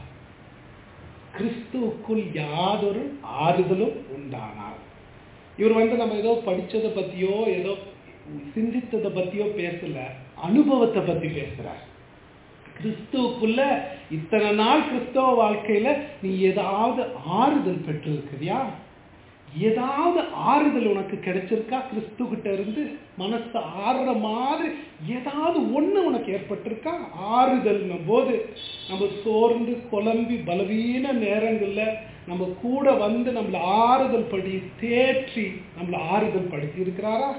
கிறிஸ்துவுக்குள் யாதொரு ஆறுதலும் உண்டானால். இவர் வந்து நம்ம ஏதோ படிச்சதை பத்தியோ ஏதோ சிந்தித்ததை பத்தியோ பேசல, அனுபவத்தை பத்தி பேசுறார். கிறிஸ்துவுக்குள்ள இத்தனை நாள் கிறிஸ்தவ வாழ்க்கையில நீ ஏதாவது ஆறுதல் பெற்றிருக்கிறியா? ஏதாவது ஆறுதல் உனக்கு கிடைச்சிருக்கா? கிறிஸ்து கிட்ட இருந்து மனசு ஆறுற மாதிரி ஏதாவது ஒண்ணு உனக்கு ஏற்பட்டிருக்கா? ஆறுதல் போது நம்ம சோர்ந்து குழம்பி பலவீன நேரங்கள்ல நம்ம கூட வந்து நம்மள ஆறுதல் படி தேற்றி நம்மள ஆறுதல் படுத்தி இருக்கிறாரா?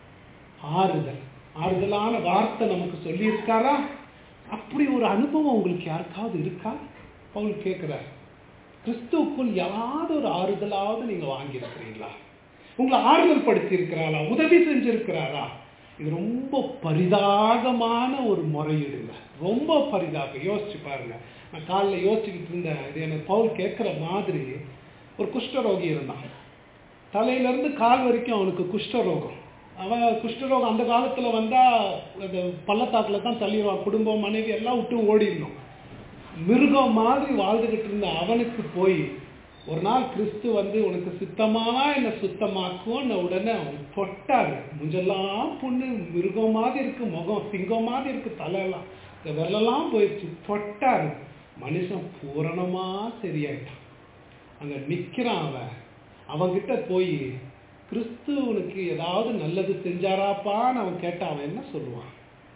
ஆறுதல் ஆறுதலான வார்த்தை நமக்கு சொல்லி இருக்காரா? அப்படி ஒரு அனுபவம் உங்களுக்கு யாருக்காவது இருக்கா? பவுல் கேட்கிறார், கிறிஸ்துவுக்குள் யாராவது ஒரு ஆறுதலாவது நீங்க வாங்கி இருக்கிறீங்களா? உங்களை ஆறுதல் படுத்தி இருக்கிறாரா? உதவி செஞ்சிருக்கிறாரா? இது ரொம்ப பரிதாகமான ஒரு முறையீடுங்க, ரொம்ப பரிதாகம். யோசிச்சு பாருங்க. நான் காலைல யோசிச்சுக்கிட்டு இருந்தேன், இது எனக்கு பவுல் கேட்கிற மாதிரி. ஒரு குஷ்டரோகி இருந்தான், தலையில இருந்து கால் வரைக்கும் அவனுக்கு குஷ்டரோகம். அவன் குஷ்டரோகம் அந்த காலத்துல வந்தா அந்த பள்ளத்தாக்குல தான் தள்ளிடுவான், குடும்பம் மனைவி எல்லாம் விட்டு ஓடிடணும். மிருகம் மாதிரி வாழ்ந்துகிட்டு இருந்த அவனுக்கு போய் ஒரு நாள் கிறிஸ்து வந்து உனக்கு சுத்தமா என்ன சுத்தமாக்கும் உடனே அவன் தொட்டாரு. முஞ்செல்லாம் புண்ணு, மிருகம் மாதிரி இருக்கு முகம், சிங்கம் மாதிரி இருக்கு தலையெல்லாம், இந்த வெள்ளெல்லாம் போயிடுச்சு. தொட்டாரு, மனுஷன் பூரணமா சரியாயிட்டான். அங்க நிக்கிறான் அவன். அவன்கிட்ட போய் கிறிஸ்துவனுக்கு ஏதாவது நல்லது செஞ்சாராப்பான்னு அவன் கேட்டான். அவன் என்ன சொல்லுவான்?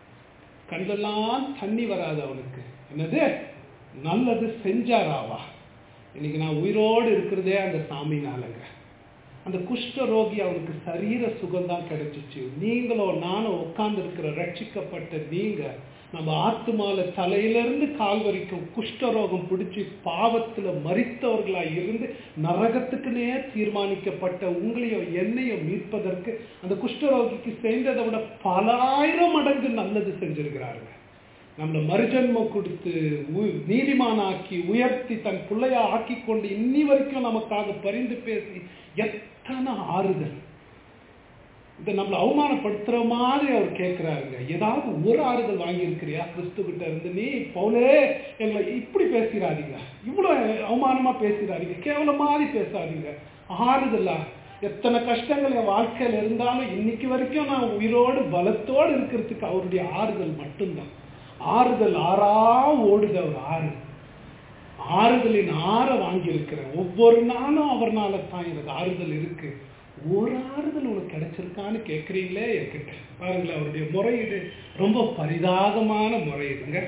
கண்டெல்லாம் தண்ணி வராது அவனுக்கு. என்னது நல்லது செஞ்சாராவா? இன்னைக்கு நான் உயிரோடு இருக்கிறதே அந்த சாமினாலங்க. அந்த குஷ்ட ரோகி அவனுக்கு சரீர சுகம் தான் கிடைச்சிச்சு. நீங்களோ நானும் உட்கார்ந்து இருக்கிற ரட்சிக்கப்பட்ட நீங்க நம்ம ஆத்துமால தலையிலிருந்து கால் வரைக்கும் குஷ்டரோகம் பிடிச்சி பாவத்துல மரித்தவர்களா இருந்து நரகத்துக்குனே தீர்மானிக்கப்பட்ட உங்களையும் என்னையும் மீட்பதற்கு அந்த குஷ்டரோகிக்கு செய்ததை விட பலாயிரம் மடங்கு நல்லது செஞ்சிருக்கிறாருங்க. நம்மளை மறுஜன்மம் கொடுத்து நீதிமானாக்கி உயர்த்தி தன் பிள்ளையா ஆக்கி கொண்டு இன்னி வரைக்கும் நமக்காக பரிந்து பேசி எத்தனை ஆறுதல். இதை நம்மளை அவமானப்படுத்துற மாதிரி அவர் கேட்கிறாருங்க. ஏதாவது ஒரு ஆறுதல் வாங்கி இருக்கிறியா கிறிஸ்து கிட்ட இருந்து? நீ பவுலே எங்களை இப்படி பேசுறாதீங்க, இவ்வளவு அவமானமா பேசுறாதீங்க, கேவலமாதி பேசாதீங்க. ஆறுதலா? எத்தனை கஷ்டங்கள் என் வாழ்க்கையில இருந்தாலும் இன்னைக்கு வரைக்கும் நான் உயிரோடு பலத்தோடு இருக்கிறதுக்கு அவருடைய ஆறுதல் மட்டும்தான். ஆறுதல் ஆறா ஓடுது அவர் ஆறு. ஆறுதலின் ஆற வாங்கி இருக்கிறேன். ஒவ்வொரு நாளும் அவர்னால தான் எனக்கு ஆறுதல் இருக்கு. ஒரு ஆறுதல் உனக்கு கிடைச்சிருக்கான்னு கேட்கறீங்களே என்கிட்ட. பாருங்களேன், அவருடைய முறையீடு ரொம்ப பரிதாகமான முறையீடுங்க.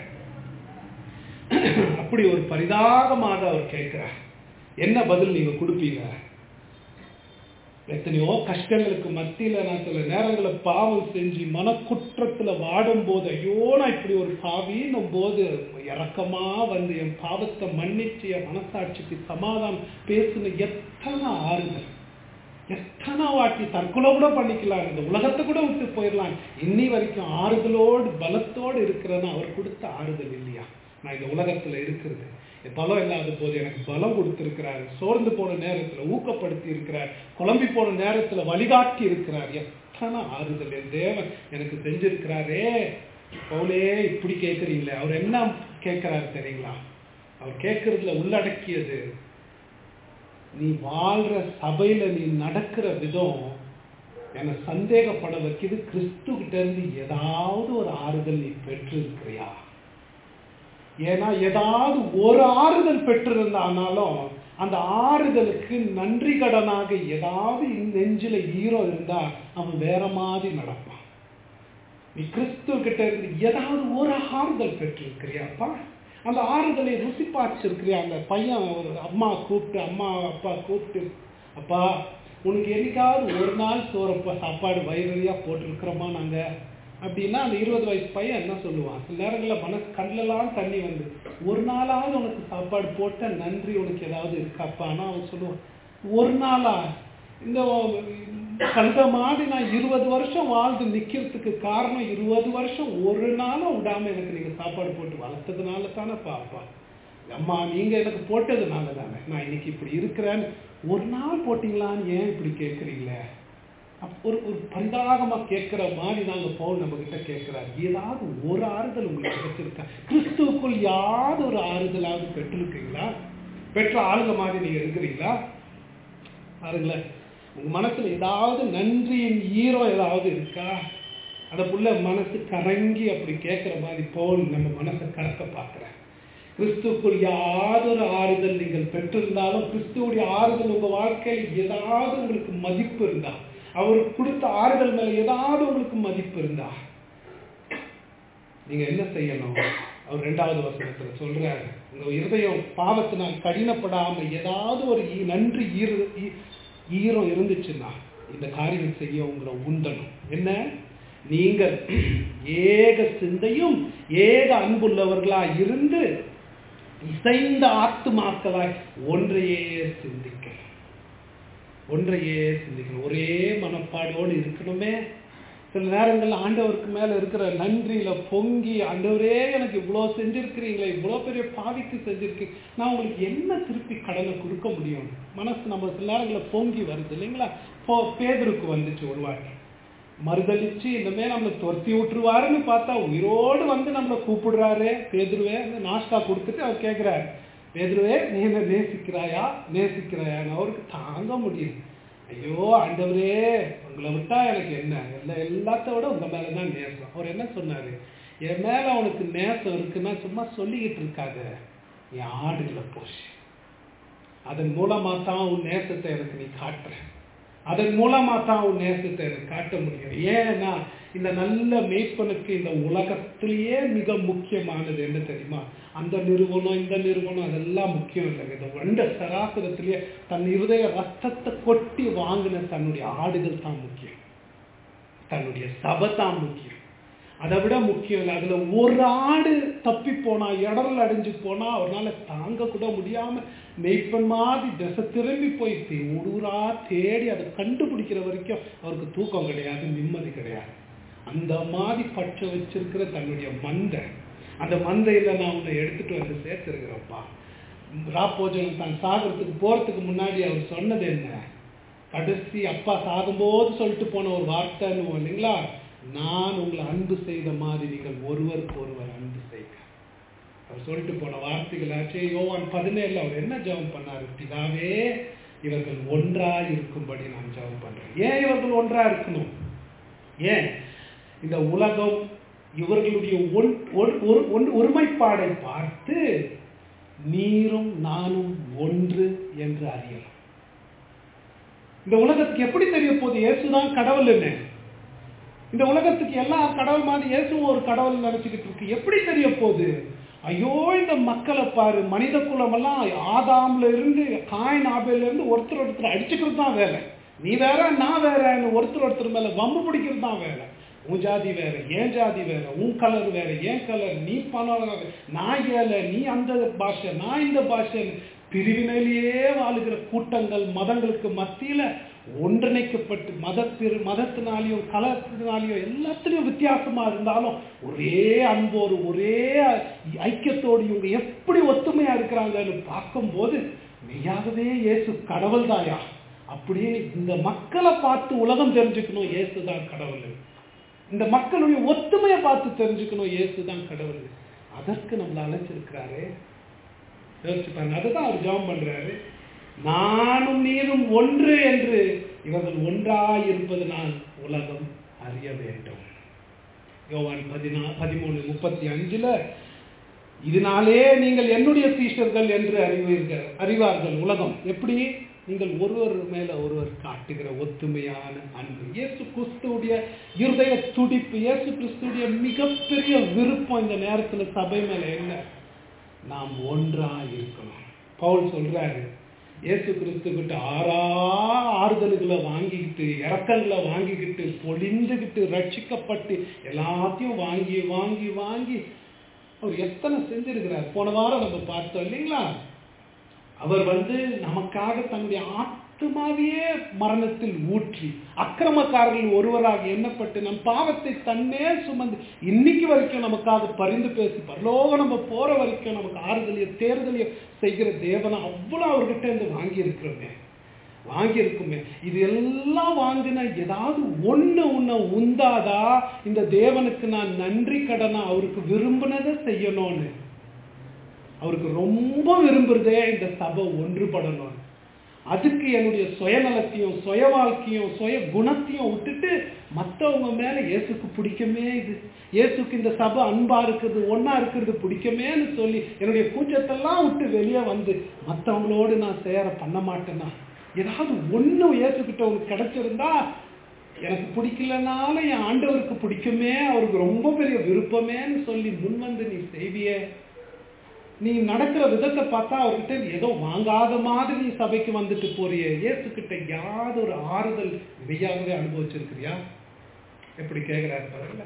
அப்படி ஒரு பரிதாகமாக அவர் கேட்கிறார். என்ன பதில் நீங்க கொடுப்பீங்க? எத்தனையோ கஷ்டங்களுக்கு மத்தியில நான் சில நேரங்களை பாவம் செஞ்சு மனக்குற்றத்துல வாடும் போது, ஐயோ நான் இப்படி ஒரு பாவின்னும் போது இறக்கமா வந்து என் பாவத்தை மன்னிச்சு என் மனசாட்சிக்கு சமாதானம் பேசுன எத்தனை ஆறுதல். எத்தனை வாட்டி தற்கொலை கூட பண்ணிக்கலாம், இந்த உலகத்தை கூட விட்டு போயிடலாம், இன்னி வரைக்கும் ஆறுதலோடு பலத்தோடு இருக்கிறன்னு அவர் கொடுத்த ஆறுதல் இல்லையா? நான் இந்த உலகத்துல இருக்கிறது. என் பலம் இல்லாத போது எனக்கு பலம் கொடுத்திருக்கிறார். சோர்ந்து போன நேரத்துல ஊக்கப்படுத்தி இருக்கிறார். குழம்பி போன நேரத்துல வழிகாட்டி இருக்கிறார். எத்தனை ஆறுதல் என் தேவன் எனக்கு செஞ்சிருக்கிறாரே. பவுலே இப்படி கேட்கறீங்களே, அவர் என்ன கேட்கிறாரு தெரியுங்களா? அவர் கேட்கறதுல உள்ளடக்கியது, நீ வாழ்ற சபையில நீ நடக்கிற விதம் என்னை சந்தேகப்பட வைக்குது. கிறிஸ்து கிட்ட இருந்து ஏதாவது ஒரு ஆறுதல் நீ பெற்று இருக்கிறியா? ஏன்னா ஏதாவது ஒரு ஆறுதல் பெற்றிருந்தானாலும் அந்த ஆறுதலுக்கு நன்றி கடனாக ஏதாவது நெஞ்சில ஈரம் இருந்தா அவன் வேற மாதிரி நடப்பான். நீ கிறிஸ்து கிட்ட இருந்து ஏதாவது ஒரு ஆறுதல் பெற்றிருக்கிறியாப்பா? அந்த ஆறுதலை ருசி பார்த்துருக்கிறியா? அந்த பையன் ஒரு அம்மா கூப்பிட்டு அம்மா அப்பா கூப்பிட்டு, அப்பா உனக்கு என்னைக்காவது ஒரு நாள் சோறப்பா சாப்பாடு வயிறறியா போட்டிருக்கிறோமா நாங்க அப்படின்னா அந்த இருபது வயசு பையன் என்ன சொல்லுவான்? சில நேரங்களில் மனசு கண்ணெல்லாம் தண்ணி வந்து, ஒரு நாளாவது உனக்கு சாப்பாடு போட்ட நன்றி உனக்கு ஏதாவது இருக்காப்பான்னா அவன் சொல்லுவான், ஒரு நாளா? இந்த கண்ட மாதிரி நான் இருபது வருஷம் வாழ்ந்து நிக்கிறதுக்கு காரணம் இருபது வருஷம் ஒரு நாளும் விடாம எனக்கு நீங்க சாப்பாடு போட்டு வளர்த்ததுனால தானே பாப்பா. அம்மா நீங்க எனக்கு போட்டதுனால தானே நான் இன்னைக்கு இப்படி இருக்கிறேன்னு. ஒரு நாள் போட்டீங்களான்னு ஏன் இப்படி கேட்குறீங்களே? ஒரு ஒரு பரிதாகமா கேட்கிற மாதிரி நாங்க பவுல் நம்ம கிட்ட கேட்கிறார். ஏதாவது ஒரு ஆறுதல் உங்களுக்கு கிடைச்சிருக்கா? கிறிஸ்துவுக்குள் யாவது ஒரு ஆறுதலாவது பெற்றிருக்கீங்களா? பெற்ற ஆளுங்க மாதிரி நீங்க இருக்கிறீங்களா? பாருங்களேன், உங்க மனசுல ஏதாவது நன்றியின் ஈரம் ஏதாவது இருக்கா? அந்த புள்ள மனசு கரங்கி அப்படி கேட்கிற மாதிரி பவுல் நம்ம மனசை கறக்க பார்க்கிறேன். கிறிஸ்துக்குள் யாதொரு ஆறுதல் நீங்கள் பெற்றிருந்தாலும், கிறிஸ்துவுடைய ஆறுதல் உங்க வாழ்க்கையில் ஏதாவது உங்களுக்கு மதிப்பு இருந்தா, அவருக்கு கொடுத்த ஆறுதல் மேல ஏதாவது உங்களுக்கு மதிப்பு இருந்தா நீங்க என்ன செய்யணும்? அவர் இரண்டாவது வசனத்துல சொல்றாரு, உங்க இருதயம் பாவத்தினால் கடினப்படாம ஏதாவது ஒரு நன்றி ஈரம் இருந்துச்சுன்னா இந்த காரியம் செய்ய உங்களை உந்தணும். என்ன? நீங்கள் ஏக சிந்தையும் ஏக அன்புள்ளவர்களா இருந்து இசைந்த ஆத்துமாக்களாய் ஒன்றையே சிந்திக்க ஒன்றையே சிந்திக்கணும். ஒரே மனப்பாடோடு இருக்கணுமே. சில நேரங்கள் ஆண்டவருக்கு மேல இருக்கிற நன்றியில பொங்கி, ஆண்டவரே எனக்கு இவ்வளவு செஞ்சிருக்கிறீங்களே, இவ்வளவு பெரிய பாவிக்கு செஞ்சிருக்கீங்க, நான் உங்களுக்கு என்ன திருப்பி கடனை கொடுக்க முடியும்? மனசு நம்ம சில நேரங்களில் பொங்கி வருது இல்லைங்களா? போ பேதுருக்கு வந்துச்சு ஒரு வாட்டி. மறுதளிச்சு இந்தமே நம்மளை துரத்தி விட்டுருவாருன்னு பார்த்தா உயிரோடு வந்து நம்மளை கூப்பிடுறாரு. பேதுருவே நாஷ்டா கொடுத்துட்டு அவர் கேட்கிறாரு, பேதுருவே நீ என்ன நேசிக்கிறாயா நேசிக்கிறாயான்னு. அவருக்கு தாங்க முடியும். ஐயோ ஆண்டவரே உங்களை விட்டா எனக்கு என்ன, எல்லா எல்லாத்த விட உங்க மேலதான் நேசம். அவர் என்ன சொன்னாரு? என் மேல அவனுக்கு நேசம் இருக்குன்னா சும்மா சொல்லிக்கிட்டு இருக்காத, என் ஆடுகளை போச்சு. அதன் மூலமா தான் உன் நேசத்தை எனக்கு நீ காட்டுற. அதன் மூலமா தான் உன் நேசத்தை எனக்கு காட்ட முடியும். ஏன்னா இந்த நல்ல மேய்ப்பனுக்கு இந்த உலகத்திலேயே மிக முக்கியமானது என்ன தெரியுமா? அந்த நிறுவனம் இந்த நிறுவனம் அதெல்லாம் முக்கியம் இல்லைங்க. இந்த ரெண்ட சராசரத்திலேயே தன் இருதய ரத்தத்தை கொட்டி வாங்கின தன்னுடைய ஆடுகள் தான் முக்கியம், தன்னுடைய சபை தான் முக்கியம். அதை விட முக்கியம் இல்லை. அதுல ஒரு ஆடு தப்பி போனா, இடரல் அடைஞ்சு போனா அவரால் தாங்க கூட முடியாம மெய்ப்பன் மாதிரி திசை திரும்பி போய் ஊரா தேடி அதை கண்டுபிடிக்கிற வரைக்கும் அவருக்கு தூக்கம் கிடையாது, நிம்மதி கிடையாது. அந்த மாதிரி பற்ற வச்சிருக்கிற தன்னுடைய மந்தை, அந்த மந்தையில நான் உன்னை எடுத்துட்டு வந்து சேர்த்திருக்கிறப்பா. ராப்போஜன் தான் சாகிறதுக்கு போறதுக்கு முன்னாடி அவர் சொன்னது என்ன? கடைசி அப்பா சாகும்போது சொல்லிட்டு போன ஒரு வார்த்தைன்னு இல்லைங்களா? நான் உங்களை அன்பு செய்த மாதிரி நீங்கள் ஒருவருக்கு ஒருவர் அன்பு செய்க. அவர் சொல்லிட்டு போன வார்த்தைகளாச்சே. யோவான் பதினேழுல அவர் என்ன ஜெபம் பண்ணாரு? பிதாவே இவர்கள் ஒன்றா இருக்கும்படி நான் ஜெபம் பண்றேன். ஏன் இவர்கள் ஒன்றா இருக்கணும்? ஏன் இந்த உலகம் இவர்களுடைய ஒருமைப்பாடை பார்த்து நீரும் நானும் ஒன்று என்று அறியலாம். இந்த உலகத்துக்கு எப்படி தெரிய போகுது இயேசுதான் கடவுள் என்ன? இந்த உலகத்துக்கு எல்லா கடவுள் மாதிரி இயேசுவும் ஒரு கடவுள் நினைச்சுக்கிட்டு இருக்கு. எப்படி தெரிய போகுது? ஐயோ இந்த மக்களை பாரு, மனித குலம் எல்லாம் ஆதாம்ல இருந்து காயின் ஆபேல இருந்து ஒருத்தர் ஒருத்தர் அடிச்சுக்கிறது தான் வேலை. நீ வேற நான் வேற, ஒருத்தர் ஒருத்தர் மேல வம்பு பிடிக்கிறது தான் வேலை. உன் ஜாதி வேற ஏன் ஜாதி வேற, உன் கலர் வேற ஏன் கலர், நீ பணம் நான் ஏழை, நீ அந்த பாஷை நான் இந்த பாஷை, பிரிவினையிலேயே வாழுகிற கூட்டங்கள் மதங்களுக்கு மத்தியில ஒன்றிணைக்கப்பட்டு மதத்திற்கு மதத்தினாலேயும் கலத்தினாலேயும் எல்லாத்திலையும் வித்தியாசமா இருந்தாலும் ஒரே அன்போடு ஒரே ஐக்கியத்தோடு இவங்க எப்படி ஒத்துமையா இருக்கிறாங்கன்னு பார்க்கும்போது மெய்யாகவே இயேசு கடவுள் தாயா அப்படின்னு இந்த மக்களை பார்த்து உலகம் தெரிஞ்சுக்கணும் இயேசுதான் கடவுள். இந்த மக்களுடைய ஒத்துமையை பார்த்து தெரிஞ்சுக்கணும் இயேசுதான் கடவுள். அதற்கு நம்மளை அழைச்சிருக்கிறாரு. யோசிச்சு பாருங்க. அதுதான் அவர் ஜெபம் பண்றாரு. நானும் நீரும் ஒன்று என்று இவர்கள் ஒன்றாய் இருப்பதனால் உலகம் அறிய வேண்டும். யோவான் பதினா பதிமூணு முப்பத்தி அஞ்சுல இதனாலே நீங்கள் என்னுடைய சீஷர்கள் என்று அறிவீர்கள் அறிவார்கள் உலகம். எப்படி? நீங்கள் ஒருவர் மேல ஒருவர் காட்டுகிற ஒத்துமையான அன்பு. இயேசு கிறிஸ்துடைய இருதய துடிப்பு, இயேசு கிறிஸ்துடைய மிகப்பெரிய விருப்பம் இந்த நேரத்துல சபை மேல என்ன? நாம் ஒன்றா இருக்கணும். பவுல் சொல்றாரு, இயேசு கிறிஸ்து கிட்ட ஆறா ஆறுதல்களை வாங்கிக்கிட்டு இறக்கங்களை வாங்கிக்கிட்டு பொழிந்துகிட்டு ரட்சிக்கப்பட்டு எல்லாத்தையும் வாங்கி வாங்கி வாங்கி அவர் எத்தனை செஞ்சிருக்கிறார். போன வாரம் நம்ம பார்த்தோம் இல்லைங்களா? அவர் வந்து நமக்காக தன்னுடைய ஆத்மாவையே மரணத்தில் ஊற்றி அக்கிரமக்காரர்கள் ஒருவராக எண்ணப்பட்டு நம் பாவத்தை தன்னே சுமந்து இன்னைக்கு வரைக்கும் நமக்காக பரிந்து பேசி பரலோக நம்ம போற வரைக்கும் நமக்கு ஆறுதலையோ தேர்தலையோ செய்கிற தேவனை அவ்வளவு அவர்கிட்ட இருந்து வாங்கி இருக்கிறோமே வாங்கி இருக்குமே. இது எல்லாம் வாங்கின ஏதாவது ஒண்ணு உன்னை உந்தாதா இந்த தேவனுக்கு நான் நன்றி கடனா அவருக்கு விரும்பினதை செய்யணும்னு. அவருக்கு ரொம்ப விரும்புறதே இந்த சபை ஒன்றுபடணும். அதுக்கு என்னுடைய சுயநலத்தையும் சுய வாழ்க்கையும் சுய குணத்தையும் விட்டுட்டு மற்றவங்க மேல இயேசுக்கு பிடிக்குமே, இது இயேசுக்கு இந்த சபை அன்பா இருக்குது ஒன்னா இருக்கிறது பிடிக்குமேன்னு சொல்லி என்னுடைய கூச்சத்தெல்லாம் விட்டு வெளியே வந்து மற்றவங்களோடு நான் சேர பண்ண மாட்டேன்னா ஏதாவது ஒண்ணு இயேசுக்கிட்ட உங்களுக்கு கிடைச்சிருந்தா எனக்கு பிடிக்கலனாலும் என் ஆண்டவருக்கு பிடிக்குமே அவருக்கு ரொம்ப பெரிய விருப்பமேன்னு சொல்லி முன்வந்து நீ செய்வியே. நீ நடக்கிற விதத்தை பார்த்தா அவர்கிட்ட ஏதோ வாங்காத மாதிரி நீ சபைக்கு வந்துட்டு போறிய. இயேசு கிட்ட யாவது ஒரு ஆறுதல் மெய்யாகவே அனுபவிச்சிருக்கிறியா? எப்படி கேட்கிறாரு பாருங்க.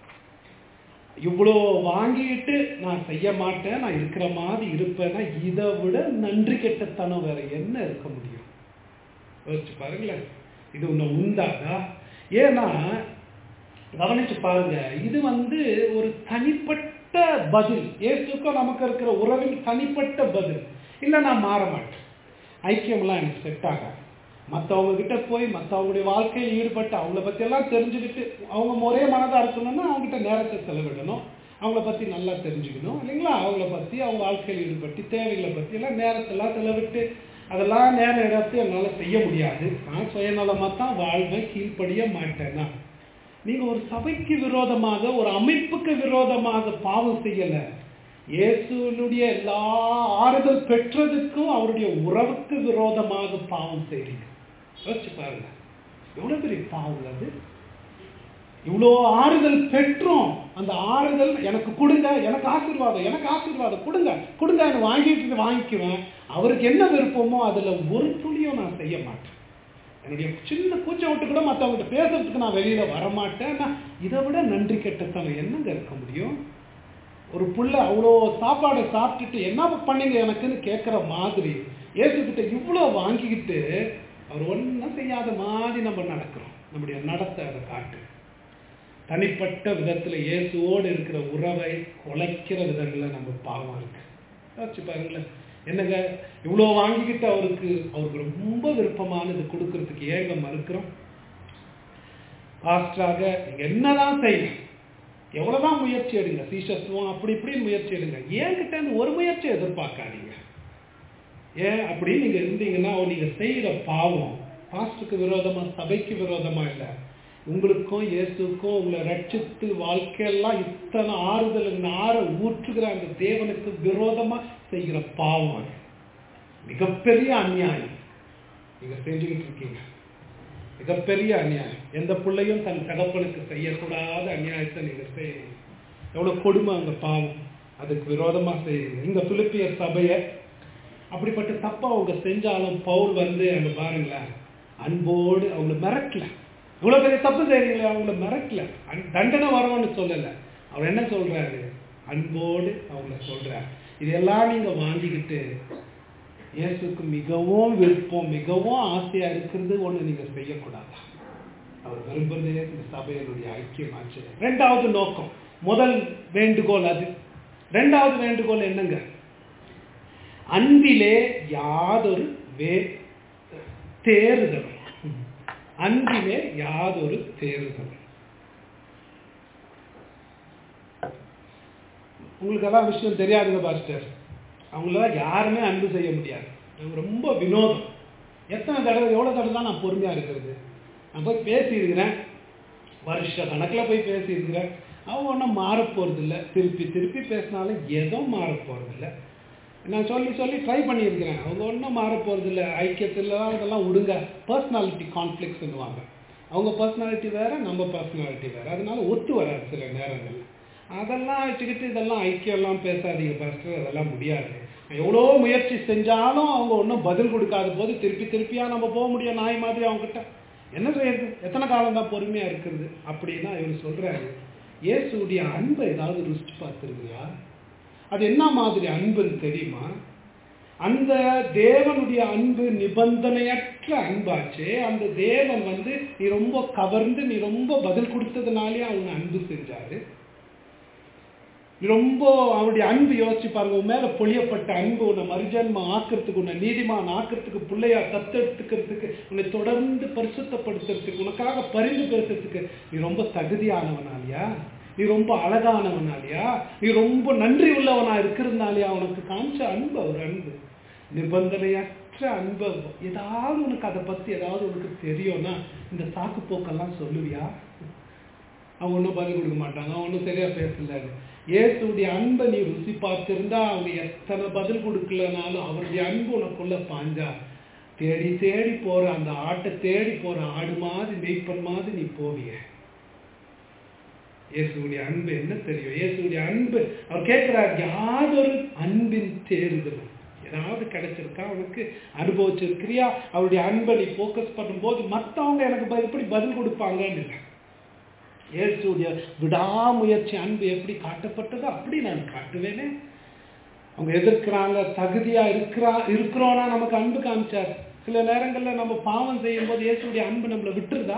இவ்வளோ வாங்கிட்டு நான் செய்ய மாட்டேன் நான் இருக்கிற மாதிரி இருப்பேன்னா இதை விட நன்றி கெட்டத்தனம் வேற என்ன இருக்க முடியும்? யோசிச்சு பாருங்களேன். இது உன்னை உண்டாதா? ஏன்னா கவனிச்சு பாருங்க, இது வந்து ஒரு தனிப்பட்ட பதில். இயேசுக்கும் நமக்கு இருக்கிற உறவில் தனிப்பட்ட பதில். இல்லை நான் மாற மாட்டேன், ஐக்கியம்லாம் எனக்கு செட் ஆகாது. மற்றவங்க கிட்ட போய் மற்றவங்களுடைய வாழ்க்கையில் ஈடுபட்டு அவங்கள பத்தி எல்லாம் தெரிஞ்சுக்கிட்டு அவங்க ஒரே மனதா இருக்கணும்னா அவங்ககிட்ட நேரத்தை செலவிடணும், அவங்கள பத்தி நல்லா தெரிஞ்சுக்கணும் இல்லைங்களா? அவங்கள பத்தி அவங்க வாழ்க்கையில் ஈடுபட்டு தேவைகளை பத்தி எல்லாம் நேரத்தெல்லாம் செலவிட்டு அதெல்லாம் நேரம் எடுத்து என்னால் செய்ய முடியாது. நான் சுயநலமாக தான் வாழ்வேன், கீழ்ப்படிய மாட்டேன்னா. நீங்க ஒரு சபைக்கு விரோதமாக ஒரு அமைப்புக்கு விரோதமாக பாவம் செய்யல. இயேசுனுடைய எல்லா ஆறுதல் பெற்றதுக்கும் அவருடைய உறவுக்கு விரோதமாக பாவம் செய்றீங்க. யோசிச்சு பாருங்க, எவ்வளவு பெரிய பாவம் அது. இவ்வளோ ஆறுதல் பெற்றோம், அந்த ஆறுதல் எனக்கு கொடுங்க, எனக்கு ஆசீர்வாதம் எனக்கு ஆசீர்வாதம் கொடுங்க கொடுங்க வாங்கிட்டு வாங்கிக்குவேன். அவருக்கு என்ன விருப்பமோ அதுல ஒரு துளியும் நான் செய்ய மாட்டேன். என்னுடைய சின்ன கூச்சம் விட்டு கூட மற்றவங்ககிட்ட பேசுறதுக்கு நான் வெளியில வரமாட்டேன். இதை விட நன்றி கெட்டத்தனம் என்னங்க இருக்க முடியும்? ஒரு புள்ள அவ்வளோ சாப்பாடை சாப்பிட்டுட்டு என்ன பண்ணீங்க எனக்குன்னு கேட்குற மாதிரி இயேசுகிட்ட இவ்வளோ வாங்கிக்கிட்டு அவர் ஒன்றும் செய்யாத மாதிரி நம்ம நடக்கிறோம். நம்முடைய நடத்தை அதை காட்டு. தனிப்பட்ட விதத்துல இயேசுவோடு இருக்கிற உறவை குலைக்கிற விதங்களை நம்ம பாவம் இருக்கு. யோசிச்சு பாருங்களேன். என்னங்க இவ்வளோ வாங்கிக்கிட்டு அவருக்கு அவருக்கு ரொம்ப விருப்பமானது கொடுக்கறதுக்கு ஏங்க மறுக்கிறோம்? பாஸ்டராக நீங்க என்னதான் செய்யணும், எவ்வளவுதான் முயற்சி எடுங்க, சீஷத்துவம் அப்படி இப்படி முயற்சி எடுங்க, ஏன் கிட்ட ஒரு முயற்சி எதிர்பார்க்காதீங்க. ஏன் அப்படி நீங்க இருந்தீங்கன்னா நீங்க செய்யற பாவம் பாஸ்டருக்கு விரோதமா சபைக்கு விரோதமா இல்லை, உங்களுக்கும் இயேசுக்கும் உங்களை ரட்சித்து வாழ்க்கையெல்லாம் இத்தனை ஆறுதல் ஆற ஊற்றுகிற அந்த தேவனுக்கு விரோதமா செய்கிற பாவம். அது மிகப்பெரிய அநியாயம் நீங்க செஞ்சுக்கிட்டு இருக்கீங்க. மிகப்பெரிய அநியாயம். எந்த பிள்ளையும் தன் தகப்பனுக்கு செய்யக்கூடாத அநியாயத்தை நீங்க செய்யறீங்க. எவ்வளவு கொடுமை அந்த பாவம். அதுக்கு விரோதமா செய்யுங்க. இந்த பிலிப்பியர் சபையை அப்படிப்பட்ட தப்பா அவங்க செஞ்சாலும் பவுல் வந்து அங்க பாருங்களேன், அன்போடு அவங்களை மிரட்டல. இவ்வளவு பெரிய தப்பு செய்றீங்களே அவங்கள மிரட்டல, தண்டனை வரும்னு சொல்லல. அவர் என்ன சொல்றாரு? அன்போடு அவங்கள சொல்றாரு, இதெல்லாம் நீங்க வாங்கிக்கிட்டு இயேசுக்கு மிகவும் விருப்பம், மிகவும் ஆசையா இருக்கிறது ஒண்ணு நீங்க செய்யக்கூடாதா? அவர் விரும்புறதே இந்த சபையினுடைய ஐக்கியம் ஆச்சு. ரெண்டாவது நோக்கம், முதல் வேண்டுகோள் அது. ரெண்டாவது வேண்டுகோள் என்னங்க? அன்பிலே யாதொரு வே தேறுதல். அன்பிலே யாதொரு தேறுதல். உங்களுக்கு எல்லாம் விஷயம் தெரியாதுங்க பாஸ்டர். அவங்களால யாருமே அன்பு செய்ய முடியாது. ரொம்ப வினோதம். எத்தனை தடவை எவ்வளவு தடவை தான் நான் பொறுமையா இருக்கிறது. நான் போய் பேசியிருக்கிறேன், வருஷ கணக்கில் போய் பேசியிருக்கிறேன். அவங்க ஒன்றும் மாற போறது இல்லை. திருப்பி திருப்பி பேசினாலும் எதுவும் மாற போறது இல்லை. நான் சொல்லி சொல்லி ட்ரை பண்ணியிருக்கிறேன். அவங்க ஒன்றும் மாற போறது இல்லை. ஐக்கியத்தில் இதெல்லாம் விடுங்க. பர்சனாலிட்டி கான்ஃப்ளிக்ஸ்ன்னுவாங்க. அவங்க பர்சனாலிட்டி வேற, நம்ம பர்சனாலிட்டி வேற. அதனால ஒத்து வராது சில நேரங்கள். அதெல்லாம் வச்சுக்கிட்டு இதெல்லாம் ஐக்கியம்லாம் பேசாதீங்க பாஸ்டர், அதெல்லாம் முடியாது. எவ்வளோ முயற்சி செஞ்சாலும் அவங்க ஒன்றும் பதில் கொடுக்காத போது திருப்பி திருப்பியா நம்ம போக முடியும் நாய் மாதிரி அவங்ககிட்ட? என்ன செய்யறது? எத்தனை காலம் தான் பொறுமையா இருக்கிறது? அப்படின்னா இவர் சொல்றாரு, இயேசுடைய அன்பை ஏதாவது ருசிச்சு பார்த்துருக்கியா? அது என்ன மாதிரி அன்புன்னு தெரியுமா? அந்த தேவனுடைய அன்பு நிபந்தனையற்ற அன்பாச்சே. அந்த தேவன் வந்து நீ ரொம்ப கவர்ந்து நீ ரொம்ப பதில் கொடுத்ததுனாலே அவங்க அன்பு செஞ்சாரு. ரொம்ப அவருடைய அன்பு யோசிச்சு பாருங்க. உன் மேல பொழியப்பட்ட அன்பு உன்னை மறுஜன்ம ஆக்கிறதுக்கு, உன்னை நீதிமான் ஆக்கிறதுக்கு, பிள்ளையா தத்தெடுத்துக்கிறதுக்கு, உன்னை தொடர்ந்து பரிசுத்தப்படுத்துறதுக்கு, உனக்காக பரிந்து பேசுறதுக்கு நீ ரொம்ப தகுதியானவனாலியா? நீ ரொம்ப அழகானவனாலியா? நீ ரொம்ப நன்றி உள்ளவனா இருக்கிறதுனாலியா உனக்கு காமிச்ச அன்பு ஒரு அன்பு, நிபந்தனையற்ற அன்பு. ஏதாவது உனக்கு அதை பத்தி ஏதாவது உனக்கு தெரியும்னா இந்த சாக்கு போக்கெல்லாம் சொல்லுவியா? அவங்க ஒன்றும் பதில் கொடுக்க மாட்டாங்க. அவங்க ஒன்றும் சரியா பேசல. இயேசுடைய அன்பை நீ ருசி பார்த்திருந்தா அவங்க எத்தனை பதில் கொடுக்கலனாலும் அவருடைய அன்பு உனக்குள்ள பாஞ்சா தேடி தேடி போற அந்த ஆட்டை தேடி போற ஆடு மாதிரி மெய்ப்பன் மாதிரி நீ போவிய. இயேசுடைய அன்பு என்ன தெரியும்? இயேசுடைய அன்பு அவர் கேட்கிறார், யாதொரு அன்பின் தேர்தல் ஏதாவது கிடைச்சிருக்கா அவனுக்கு? அனுபவிச்சிருக்கிறியா? அவருடைய அன்பை நீ போக்கஸ் பண்ணும்போது மற்றவங்க எனக்கு எப்படி பதில் கொடுப்பாங்கன்னு இல்லை. இயேசுடைய விடாமுயற்சி அன்பு எப்படி காட்டப்பட்டதோ அப்படி நான் காட்டுவேனே. அவங்க எதிர்க்கிறாங்க, தகுதியா இருக்கிறா இருக்கிறோன்னா நமக்கு அன்பு காமிச்சார். சில நேரங்கள்ல நம்ம பாவம் செய்யும் போது இயேசுடைய அன்பு நம்மளை விட்டுருதா?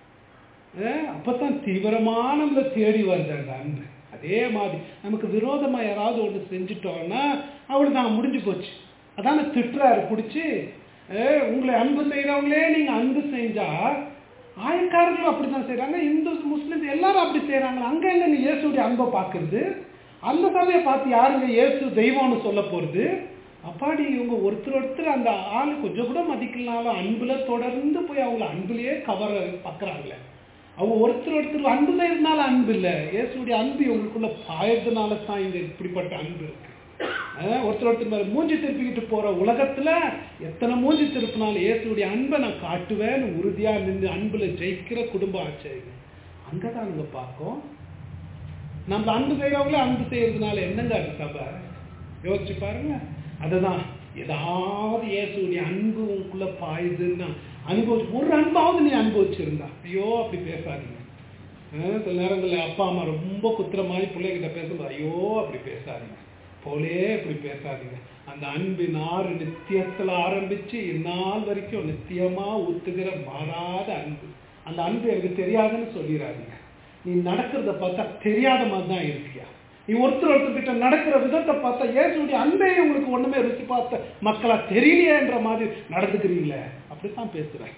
அப்பதான் தீவிரமா நம்மளை தேடி வருது அந்த அன்பு. அதே மாதிரி நமக்கு விரோதமா யாராவது ஒன்று செஞ்சுட்டோம்னா அவளுக்கு நான் முடிஞ்சு போச்சு. அதான திட்டுறாரு பிடிச்சி, உங்களை அன்பு செய்யறவங்களே நீங்க அன்பு செஞ்சா, ஆயக்காரர்களும் அப்படித்தான் செய்யறாங்க, இந்து முஸ்லிம் எல்லாரும் அப்படி செய்யறாங்க. அங்க எங்க நீ இயேசுடைய அன்பை பாக்குறது? அந்த சபையை பார்த்து யாருங்க இயேசு தெய்வம்னு சொல்ல போறது? அப்பாடி இவங்க ஒருத்தர் ஒருத்தர் அந்த ஆளு கொஞ்சம் கூட மதிக்கலனாலும் அன்புல தொடர்ந்து போய் அவங்கள அன்புலயே கவர பாக்குறாங்களே. அவங்க ஒருத்தர் ஒருத்தர் அன்பு செய்யறதுனால அன்பு இல்லை, இயேசுடைய அன்பு இவங்களுக்குள்ள பாயறதுனால தான் இந்த இப்படிப்பட்ட அன்பு இருக்கு. ஒருத்தர் ஒருத்தர் மேல மூஞ்சி திருப்பிக்கிட்டு போற உலகத்துல எத்தனை மூஞ்சி திருப்பினாலும் இயேசுடைய அன்பை நான் காட்டுவேன்னு உறுதியா நின்று அன்புல ஜெயிக்கிற குடும்ப ஆச்சரியம் அங்கதான் நீங்க பார்க்கும். நம்ம அன்பு செய்யறவங்களே அன்பு செய்யறதுனால என்னங்க அது சபை? யோசிச்சு பாருங்க. அதுதான் ஏதாவது இயேசுடைய அன்பு உங்களுக்குள்ள பாயுதுன்னா அனுபவிச்சு ஒரு அன்பாவது நீ அனுபவிச்சிருந்தா. ஐயோ அப்படி பேசாதீங்க. சில நேரங்களில் அப்பா அம்மா ரொம்ப குத்துற மாதிரி பிள்ளைகிட்ட பேசும்போது ஐயோ அப்படி பேசாதீங்க, போலே இப்படி பேசாதீங்க. அந்த அன்பின் ஆறு நித்தியத்துல ஆரம்பிச்சு இந்நாள் வரைக்கும் நித்தியமா ஊத்துகிற மாறாத அன்பு. அந்த அன்பு எனக்கு தெரியாதுன்னு சொல்லிடாதீங்க. நீ நடக்கிறத பார்த்தா தெரியாத மாதிரி தான் இருக்கியா? நீ ஒருத்தர் ஒருத்தர் கிட்ட நடக்கிற விதத்தை பார்த்தா இயேசுடைய அன்பே உங்களுக்கு ஒண்ணுமே ருசி பார்த்த மக்களா தெரியலையேன்ற மாதிரி நடந்துக்கிறீங்களே, அப்படித்தான் பேசுறேன்.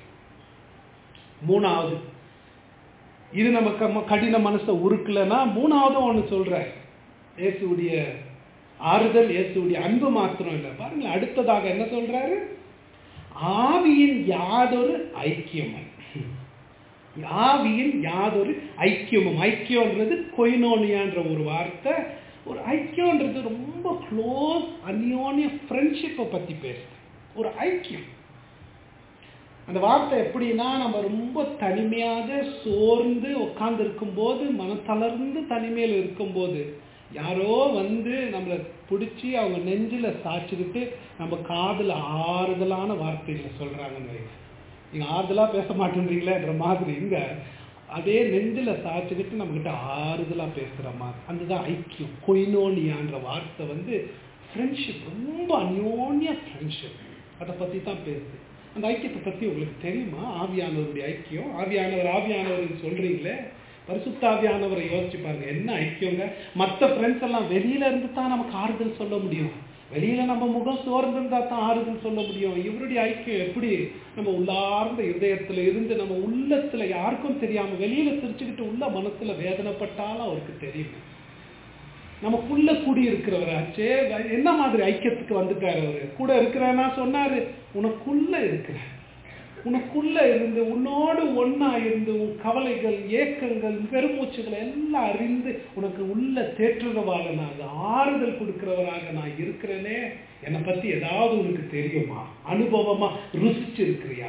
மூணாவது, இது நமக்கு கடின மனசை உருக்கலன்னா மூணாவது ஒண்ணு சொல்றேன். இயேசுடைய ஆறுதல், இயேசுடைய அன்பு மாத்திரம் இல்லை. பாருங்களேன், அடுத்ததாக என்ன சொல்றாரு? ஆவியின் யாதொரு ஐக்கியமும். ஆவியின் யாதொரு ஐக்கியமும். ஐக்கியம்ன்றது கொய்னோனியான்ற ஒரு வார்த்தை. ஒரு ஐக்கியம்ன்றது ரொம்ப க்ளோஸ் அந்யோன்ய ஃப்ரெண்ட்ஷிப்பை பத்தி பேசுது. ஒரு ஐக்கியம். அந்த வார்த்தை எப்படின்னா, நம்ம ரொம்ப தனிமையாக சோர்ந்து உட்கார்ந்து இருக்கும் போது, மனத்தளர்ந்து தனிமையில் இருக்கும்போது யாரோ வந்து நம்மளை பிடிச்சி அவங்க நெஞ்சில சாய்ச்சிக்கிட்டு நம்ம காதுல ஆறுதலான வார்த்தைகளை சொல்றாங்கன்னு, நீங்க ஆறுதலா பேச மாட்டேன்றீங்களேன்ற மாதிரி இங்க அதே நெஞ்சில சாய்ச்சிக்கிட்டு நம்ம கிட்ட ஆறுதலா பேசுற மாதிரி. அதுதான் ஐக்கியம். கொய்னோனியான்ற வார்த்தை வந்து ஃப்ரெண்ட்ஷிப், ரொம்ப அந்யோன்ய ஃப்ரெண்ட்ஷிப், அதை பற்றி தான் பேசுது. அந்த ஐக்கியத்தை பற்றி உங்களுக்கு தெரியுமா? ஆவியானவருடைய ஐக்கியம், ஆவியானவர் ஆவியானவர் சொல்கிறீங்களே, பரிசுத்த ஆவியானவரை யோசிச்சு பாருங்க, என்ன ஐக்கியங்க. மற்ற ஃப்ரெண்ட்ஸ் எல்லாம் வெளியில இருந்து தான் நமக்கு ஆறுதல் சொல்ல முடியும், வெளியில நம்ம முகம் சோர்ந்திருந்தா தான் ஆறுதல் சொல்ல முடியும். இவருடைய ஐக்கியம் எப்படி நம்ம உள்ளார்ந்த இதயத்துல இருந்து நம்ம உள்ளத்துல யாருக்கும் தெரியாம வெளியில சிரிச்சுக்கிட்டு உள்ள மனசுல வேதனைப்பட்டாலும் அவருக்கு தெரியும். நமக்குள்ள கூடி இருக்கிறவராச்சே, என்ன மாதிரி ஐக்கியத்துக்கு வந்துட்டாரு அவரு. கூட இருக்கிறேன்னா சொன்னாரு, உனக்குள்ள இருக்கிற, உனக்குள்ள இருந்து உன்னோடு ஒன்னா இருந்து உன் கவலைகள், ஏக்கங்கள், பெருமூச்சுகளை எல்லாம் அறிந்து உனக்கு உள்ள தேற்றுறவாளனாக ஆறுதல் கொடுக்கிறவராக நான் இருக்கிறேனே. என்னை பத்தி ஏதாவது உனக்கு தெரியுமா? அனுபவமா ருசிச்சு இருக்கிறியா?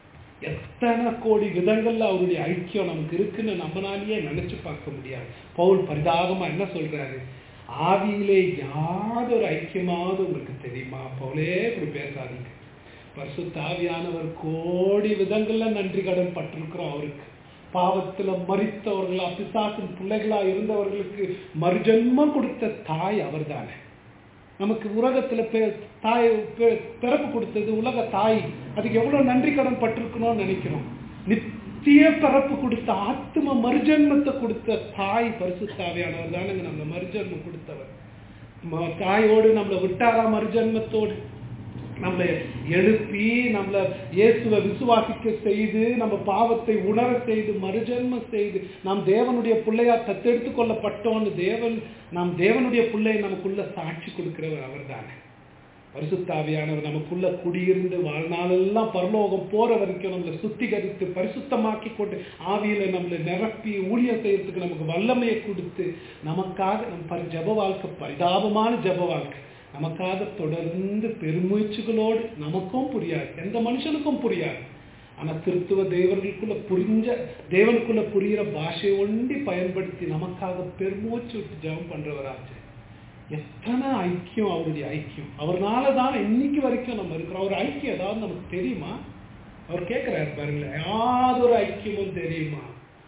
எத்தனை கோடி விதங்கள்ல அவருடைய ஐக்கியம் நமக்கு இருக்குன்னு நம்மளாலேயே நினைச்சு பார்க்க முடியாது. பவுல் பரிதாபமா என்ன சொல்றாரு? ஆவியிலே யாதொரு ஐக்கியமாவது உங்களுக்கு தெரியுமா? பவுலே இப்படி பேசாதீங்க. பரிசுத்த ஆவியானவர் கோடி விதங்கள்ல நன்றி கடன் பட்டிருக்கிறோம் அவருக்கு. பாவத்துல மரித்தவர்களா, பிசாசின் பிள்ளைகளா இருந்தவர்களுக்கு மறுஜன்மம் கொடுத்த தாய் அவர் தானே. நமக்கு உலகத்துல தாய் பிறப்பு கொடுத்தது உலக தாய், அதுக்கு எவ்வளவு நன்றி கடன் பட்டிருக்கணும்னு நினைக்கிறோம். நித்திய பிறப்பு கொடுத்த ஆத்ம மறுஜன்மத்தை கொடுத்த தாய் பரிசுத்த ஆவியானவர் தானே நம்ம மறுஜன்மம் கொடுத்தவர். தாயோடு நம்மளை விட்டாரா? மறுஜன்மத்தோடு நம்மளை எழுப்பி நம்மளை இயேசுவை விசுவாசிக்க செய்து நம்ம பாவத்தை உணர செய்து மறுஜன்மம் செய்து நாம் தேவனுடைய பிள்ளையா தத்தெடுத்து கொள்ளப்பட்டோன்னு தேவன் நாம் தேவனுடைய பிள்ளையை நமக்குள்ள சாட்சி கொடுக்கிறவர் அவர் தானே. பரிசுத்த ஆவியானவர் நமக்குள்ள குடியிருந்து வாழ்நாளெல்லாம் பரலோகம் போற வரைக்கும் நம்மளை சுத்திகரித்து பரிசுத்தமாக்கி கொண்டு ஆவியில நம்மளை நிரப்பி ஊழியம் செய்யறதுக்கு நமக்கு வல்லமையை கொடுத்து நமக்காக நம்ம ஜப வாழ்க்கை, பரிதாபமான ஜப வாழ்க்கை, நமக்காக தொடர்ந்து பெருமூச்சுகளோடு, நமக்கும் புரியாது, எந்த மனுஷனுக்கும் புரியாது, ஆனா திருத்துவ தேவர்களுக்குள்ள புரிஞ்ச தேவனுக்குள்ள புரிகிற பாஷை ஒண்டி பயன்படுத்தி நமக்காக பெருமூச்சு விட்டு ஜபம் பண்றவராச்சு. எத்தனை ஐக்கியம் அவருடைய ஐக்கியம். அவர்னாலதான் இன்னைக்கு வரைக்கும் நம்ம இருக்கிறோம். அவர் ஐக்கியம் ஏதாவது நமக்கு தெரியுமா? அவர் கேட்கிறாரு பாருங்களேன், யாதொரு ஐக்கியமும் தெரியுமா?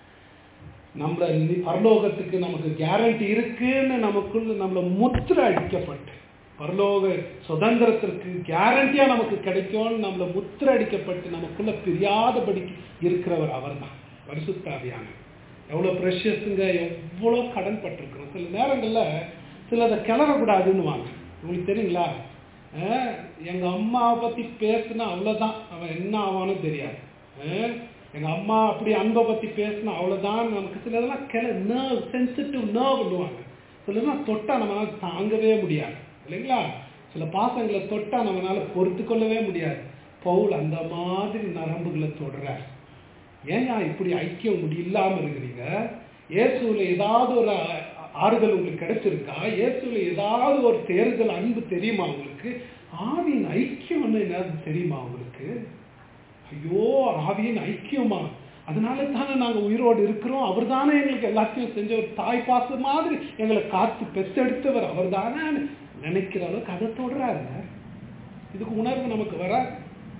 நம்மள பரலோகத்துக்கு நமக்கு கேரண்டி இருக்குன்னு நமக்குள்ள நம்மள முத்திரை அடிக்கப்பட்டு பரலோக சுதந்திரத்திற்கு கேரண்டியா நமக்கு கிடைக்கும்னு நம்மள முத்திரை அடிக்கப்பட்டு நமக்குள்ள பிரியாதபடி இருக்கிறவர் அவர் தான் பரிசுத்த ஆவியானவர். எவ்வளவு ப்ரெஷியஸுங்க, எவ்வளவு கடன் பட்டிருக்கிறோம். சில நேரங்கள்ல சிலதை கிளறக்கூடாதுன்னு வாங்க. உங்களுக்கு தெரியுங்களா? எங்க அம்மாவை பத்தி பேசுனா அவ்வளவுதான், அவன் என்ன ஆவான்னு தெரியாது. எங்க அம்மா அப்படி அன்பை பத்தி பேசினா அவ்வளவுதான். நமக்கு சிலதெல்லாம் கிள நர்வ், சென்சிட்டிவ் நர்வ் பண்ணுவாங்க. சிலதெல்லாம் தொட்டா நம்மளால தாங்கவே முடியாது இல்லைங்களா? சில பாசங்களை தொட்டா நம்மளால பொறுத்து கொள்ளவே முடியாது. பவுல் அந்த மாதிரி நரம்புகளை தொடுறார். ஏன்னா இப்படி ஐக்கியம் முடி இல்லாம இருக்கிறீங்க? இயேசுல ஏதாவது ஒரு ஆறுதல் உங்களுக்கு கிடைச்சிருக்கா? இயேசுல ஏதாவது ஒரு தேர்தல் அன்பு தெரியுமா உங்களுக்கு? ஆவியின் ஐக்கியம்னு என்னது தெரியுமா உங்களுக்கு? ஐயோ, ஆவியின் ஐக்கியமா? அதனால தானே நாங்க உயிரோடு இருக்கிறோம். அவர் தானே எங்களுக்கு எல்லாத்தையும் செஞ்ச ஒரு தாய் பாச மாதிரி எங்களை காத்து பெத்தெடுத்தவர் அவர் தானே நினைக்கிற அளவுக்கு அதை தொடராங்க. இதுக்கு உணர்வு நமக்கு வராது.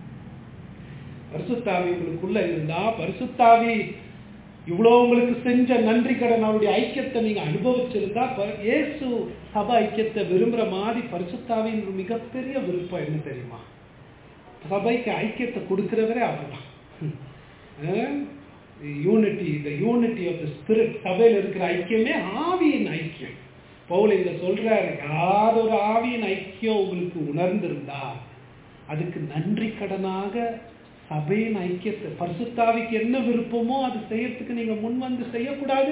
பரிசுத்தாவி உங்களுக்குள்ள இருந்தா, பரிசுத்தாவி இவ்வளவு உங்களுக்கு செஞ்ச நன்றி கடன் அவருடைய ஐக்கியத்தை நீங்க அனுபவிச்சிருந்தா, இயேசு சபை ஐக்கியத்தை விரும்புற மாதிரி பரிசுத்தாவின் மிகப்பெரிய விருப்பம் என்ன தெரியுமா? சபைக்கு ஐக்கியத்தை கொடுக்கிறவரே அவர் தான். Unity, the unity of the spirit. சபையில் இருக்கிற ஐக்கியமே ஆவியின் ஐக்கியம். பவுல் இங்க சொல்றாரு, யாரொரு ஆவியின் ஐக்கியம் உங்களுக்கு உணர்ந்திருந்தா அதுக்கு நன்றி கடனாக சபையின் ஐக்கியத்தை, பரிசுத்தாவிக்கு என்ன விருப்பமோ அது செய்யறதுக்கு நீங்க முன் வந்து செய்யக்கூடாது?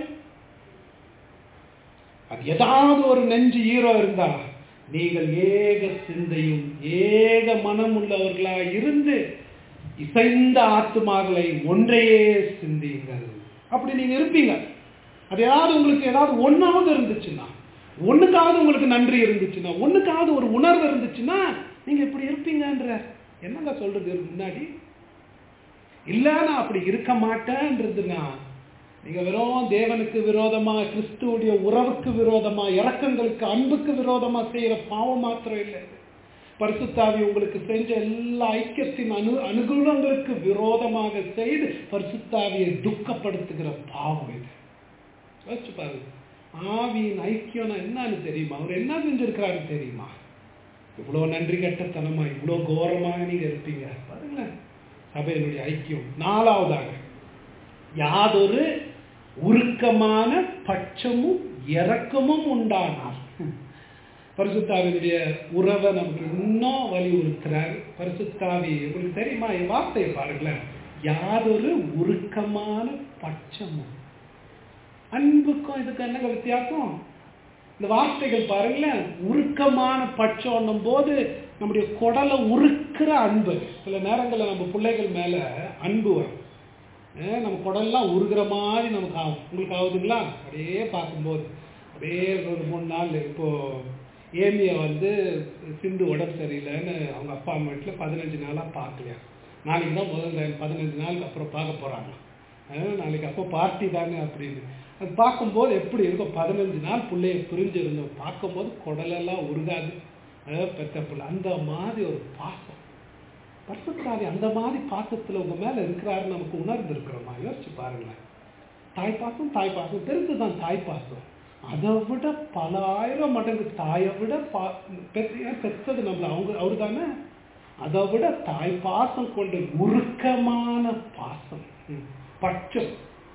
அது ஏதாவது ஒரு நெஞ்சு ஈரோ இருந்தா நீங்கள் ஏக சிந்தையும் ஏக மனம் உள்ளவர்களா இருந்து இசைந்த ஆத்துமாக்களை ஒன்றையே சிந்தியுங்கள். அப்படி நீங்க இருப்பீங்க. அது ஏதாவது உங்களுக்கு ஏதாவது ஒன்னாவது இருந்துச்சுன்னா, ஒண்ணுக்காவது உங்களுக்கு நன்றி இருந்துச்சுன்னா, ஒண்ணுக்காவது ஒரு உணர்வு இருந்துச்சுன்னா நீங்க இப்படி இருப்பீங்கன்ற என்னங்க சொல்றது முன்னாடி இல்ல. நான் அப்படி இருக்க மாட்டேன்றதுன்னா நீங்க வெறும் தேவனுக்கு விரோதமா, கிறிஸ்துவுடைய உறவுக்கு விரோதமா, இரக்கங்களுக்கு அன்புக்கு விரோதமா செய்யற பாவம் மாத்திரம் இல்லை. பரிசுத்தாவி உங்களுக்கு செஞ்ச எல்லா ஐக்கியத்தின் அனு அனுகூலங்களுக்கு விரோதமாக செய்து பரிசுத்தாவியை துக்கப்படுத்துகிற பாவம் இது. யோசிச்சு பாருங்க. ஆவியின் ஐக்கியம் என்னன்னு தெரியுமா? அவர் என்ன செஞ்சிருக்கிறாரு தெரியுமா? இவ்வளோ நன்றி கட்டத்தனமா இவ்வளோ கோரமாக நீங்க இருப்பீங்க பாருங்களேன். சபையினுடைய ஐக்கியம். நாலாவதாக, யாதொரு உருக்கமான பட்சமும் இரக்கமும் உண்டானார். பரிசுத்தாவினுடைய உறவை நமக்கு இன்னும் வலியுறுத்துறார். பரிசுத்தாவி உங்களுக்கு தெரியுமா, என் வார்த்தையை பாருங்களேன், யாதொரு உருக்கமான பட்சமும். அன்புக்கும் இதுக்கு என்ன வித்தியாசம்? இந்த வார்த்தைகள் பாருங்களேன். உருக்கமான பட்சம் போது நம்முடைய குடலை உருக்கிற அன்பு. சில நேரங்களில் நம்ம பிள்ளைகள் மேல அன்பு வரும், நம்ம குடல்லாம் உருகிற மாதிரி நமக்கு ஆகும். உங்களுக்கு ஆகுதுங்களா? அப்படியே பார்க்கும்போது அப்படியே ஒரு மூணு நாள். இப்போ ஏமியை வந்து சிந்து உடம்பு சரியில்லைன்னு அவங்க அப்பா அம்மா வீட்டில் பதினஞ்சு நாளாக பார்க்கலையா. நாளைக்கு தான் முதல் பதினஞ்சு நாளுக்கு அப்புறம் பார்க்க போகிறாங்க. நாளைக்கு அப்போ பார்ட்டி தானே அப்படின்னு அது பார்க்கும்போது எப்படி இருக்கும்? பதினஞ்சு நாள் பிள்ளைய புரிஞ்சு இருந்தோம். பார்க்கும்போது குடலெல்லாம் உருகாது பெத்த பிள்ளை. அந்த மாதிரி ஒரு பாசம் பரிசுத்தாவி அந்த மாதிரி பாசத்தில் உங்க மேல இருக்கிறாருன்னு நமக்கு உணர்ந்து இருக்கிறோமா? யோசிச்சு பாருங்களேன். தாய் பாசம் தாய் பாசம் தெரிஞ்சுதான். தாய் பாசம் அதை விட பல ஆயிரம் மடங்கு தாயை விட பா பெற்றது நம்மள அவங்க அவரு தானே. அதை விட தாய் பாசம் கொண்டு உருக்கமான பாசம் பட்சம்.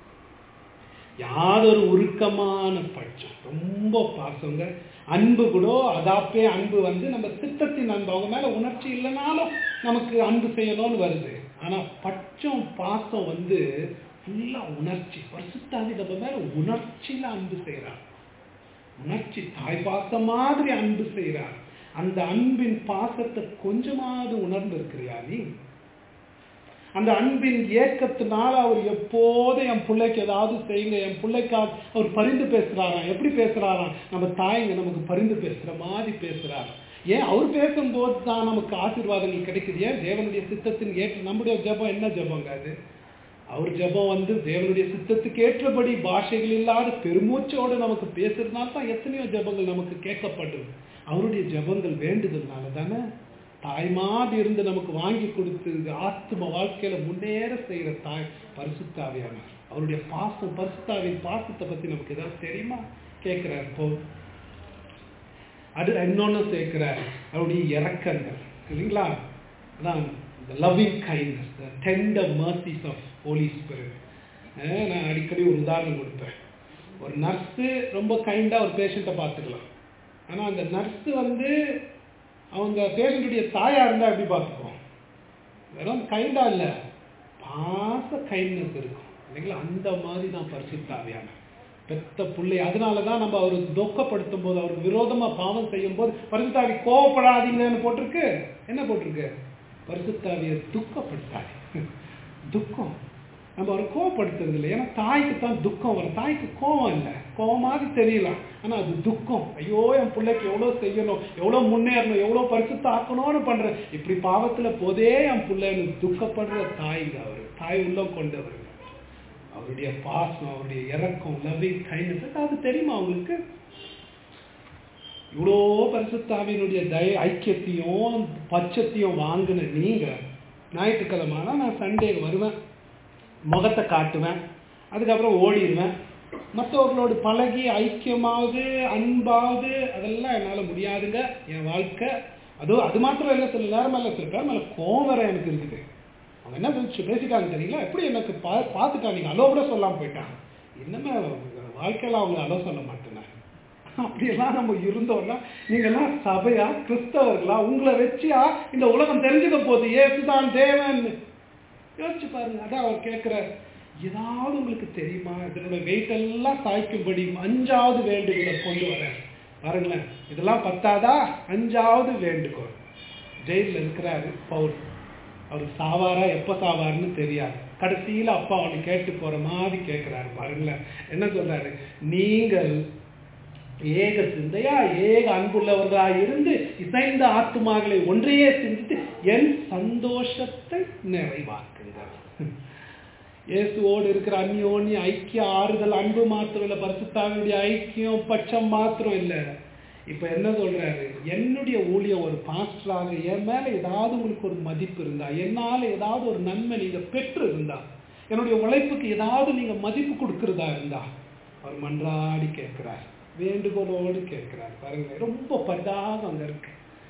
யாதொரு உருக்கமான பட்சம், ரொம்ப பாசங்க. அன்பு கூட அதாப்பே அன்பு வந்து நம்ம சித்தத்தின் அன்பு. அவங்க மேல உணர்ச்சி இல்லைனாலும் நமக்கு அன்பு செய்யணும்னு வருது. ஆனா பட்சம் பாசம் வந்து ஃபுல்லா உணர்ச்சி. பரிசுத்தாவி நம்ம மேல உணர்ச்சியில அன்பு செய்யறார். உணர்ச்சி தாய் பாசம் மாதிரி அன்பு செய்யறார். அந்த அன்பின் பாசத்தை கொஞ்சமாவது உணர்ந்து இருக்கிறியா நீ? அந்த அன்பின் ஏக்கத்தினால அவர் எப்போதும் என் பிள்ளைக்கு ஏதாவது செய்யுங்க, என் பிள்ளைக்காக அவர் பரிந்து பேசுறாராம். எப்படி பேசுறாராம்? நம்ம தாய்ங்க நமக்கு பரிந்து பேசுற மாதிரி பேசுறாரு. ஏன் அவர் பேசும்போது தான் நமக்கு ஆசீர்வாதங்கள் கிடைக்குது. ஏன் தேவனுடைய சித்தத்தின் ஏற்ற நம்முடைய ஜெபம் என்ன ஜெபங்க அது? அவர் ஜெபம் வந்து தேவனுடைய சித்தத்துக்கு ஏற்றபடி பாஷைகள் இல்லாத பெருமூச்சோடு நமக்கு பேசுறதுனால தான் எத்தனையோ ஜெபங்கள் நமக்கு கேட்கப்படுது. அவருடைய ஜெபங்கள் வேண்டுதல்னால தானே. தாய்மாதி இருந்து நமக்கு வாங்கி கொடுத்து ஆத்ம வாழ்க்கையில முன்னேற செய்யற தாய் பரிசுத்தாவியானார். அவருடைய பாசம், பரிசுத்தாவின் பாசத்தை பத்தி நமக்கு ஏதாவது தெரியுமா? கேட்கிறார். இப்போ அது இன்னொன்னு சேர்க்கிறார், அவருடைய இரக்கங்கள் இல்லைங்களா? அதான் loving kindness, the tender mercies of holy spirit. நான் அடிக்கடி ஒரு உதாரணம் கொடுப்பேன். ஒரு நர்ஸு ரொம்ப கைண்டா ஒரு பேஷண்ட்டை பார்த்துக்கலாம். ஆனா அந்த நர்ஸு வந்து அவங்க பேஷண்ட்டுடைய தாயா இருந்தா எப்படி பார்த்துக்குவோம்? வெறும் கைண்டா இல்ல, பாச கைண்ட்னஸ் இருக்கும் இல்லைங்களா? அந்த மாதிரி தான் பரிசுத்தாவியான பெத்த பிள்ளை. அதனாலதான் நம்ம அவரு துக்கப்படுத்தும் போது, அவருக்கு விரோதமா பாவம் செய்யும் போது பரிசுத்தாவி கோவப்படாதீங்கன்னு போட்டிருக்கு. என்ன போட்டிருக்கு? பரிசுத்தாவியை துக்கப்படுத்தாது. துக்கம் நம்ம அவரை கோவப்படுத்துறது இல்லை. ஏன்னா தாய்க்கு தான் துக்கம் வரும். தாய்க்கு கோவம் இல்லை, கோவமாக தெரியலாம். ஆனா அது துக்கம். ஐயோ என் பிள்ளைக்கு எவ்வளவு செய்யணும், எவ்வளவு முன்னேறணும், எவ்வளவு பரிசுத்த ஆக்கணும்னு பண்றேன், இப்படி பாவத்துல போதே என் பிள்ளைன்னு துக்கப்படுற தாய்ங்க அவரு. தாய் உள்ளம் கொண்டவர். அவருடைய பாசம், அவருடைய இறக்கம், லவ்விங் கைண்ட்னஸ் அது தெரியுமா அவங்களுக்கு? இவ்வளோ பரிசுத்தாவினுடைய தய ஐக்கியத்தையும் பட்சத்தையும் வாங்கின நீங்க, ஞாயிற்றுக்கிழமை நான் சண்டே வருவேன், முகத்தை காட்டுவேன், அதுக்கப்புறம் ஓடிடுவேன். மற்றவர்களோடு பழகி ஐக்கியமாவது அன்பாவது அதெல்லாம் என்னால் முடியாதுங்க. என் வாழ்க்கை அதுவும் அது மாத்திரம் இல்லை. சில நேரம் மேலே சில பேர் மேலே கோவம் வர எனக்கு இருக்குது. அவங்க என்ன பேசி பேசிட்டாங்க தெரியுங்களா? எப்படி எனக்கு பா பார்த்துட்டா நீங்கள் அலோ கூட சொல்லாமல் போயிட்டாங்க. இன்னுமே வாழ்க்கையில் அவங்க அலோ சொல்ல மாட்டேன். அப்படியெல்லாம் நம்ம இருந்தோம்னா நீங்கள்லாம் சபையா கிறிஸ்தவர்களா? உங்களை வச்சியா இந்த உலகம் தெரிஞ்சுக்க போகுது ஏசுதான் தேவன்? யோசிச்சு பாருங்க. அதான் அவர் கேட்கிற, ஏதாவது உங்களுக்கு தெரியுமா? இதனோட வெயிட் எல்லாம் சாய்க்கும்படி அஞ்சாவது வேண்டுகோளை கொண்டு வர பாருங்களேன். இதெல்லாம் பத்தாதா? அஞ்சாவது வேண்டுகோள். ஜெயிலில் இருக்கிறாரு பவுல். அவருக்கு சாவாரா எப்ப சாவாருன்னு தெரியாது. கடைசியில அப்பா அவனை கேட்டு போற மாதிரி கேட்கிறாரு. பாருங்களேன் என்ன சொல்றாரு? நீங்கள் ஏக சிந்தையா ஏக அன்புள்ளவர்களா இருந்து இசைந்த ஆத்துமாக்களை ஒன்றையே சிந்தித்து என் சந்தோஷத்தை நிறைவாக்குங்கள். இயேசுவோடு இருக்கிற அந்யோன்ய ஐக்கிய ஆறுதல் அன்பு மாத்திரம் இல்லை, பரிசுத்தாவினுடைய ஐக்கியம் பட்சம் மாத்திரம் இல்லை. இப்ப என்ன சொல்றாரு? என்னுடைய ஊழியம் ஒரு பாஸ்டராக என் மேல ஏதாவது உங்களுக்கு ஒரு மதிப்பு இருந்தா, என்னால ஏதாவது ஒரு நன்மை நீங்க பெற்று இருந்தா, என்னுடைய உழைப்புக்கு ஏதாவது நீங்க மதிப்பு கொடுக்கறதா இருந்தா, அவர் மன்றாடி கேட்கிறார், வேண்டுகோளோடு கேட்கிறார். பாருங்க ரொம்ப பரிதாபம் அங்க இருக்கு.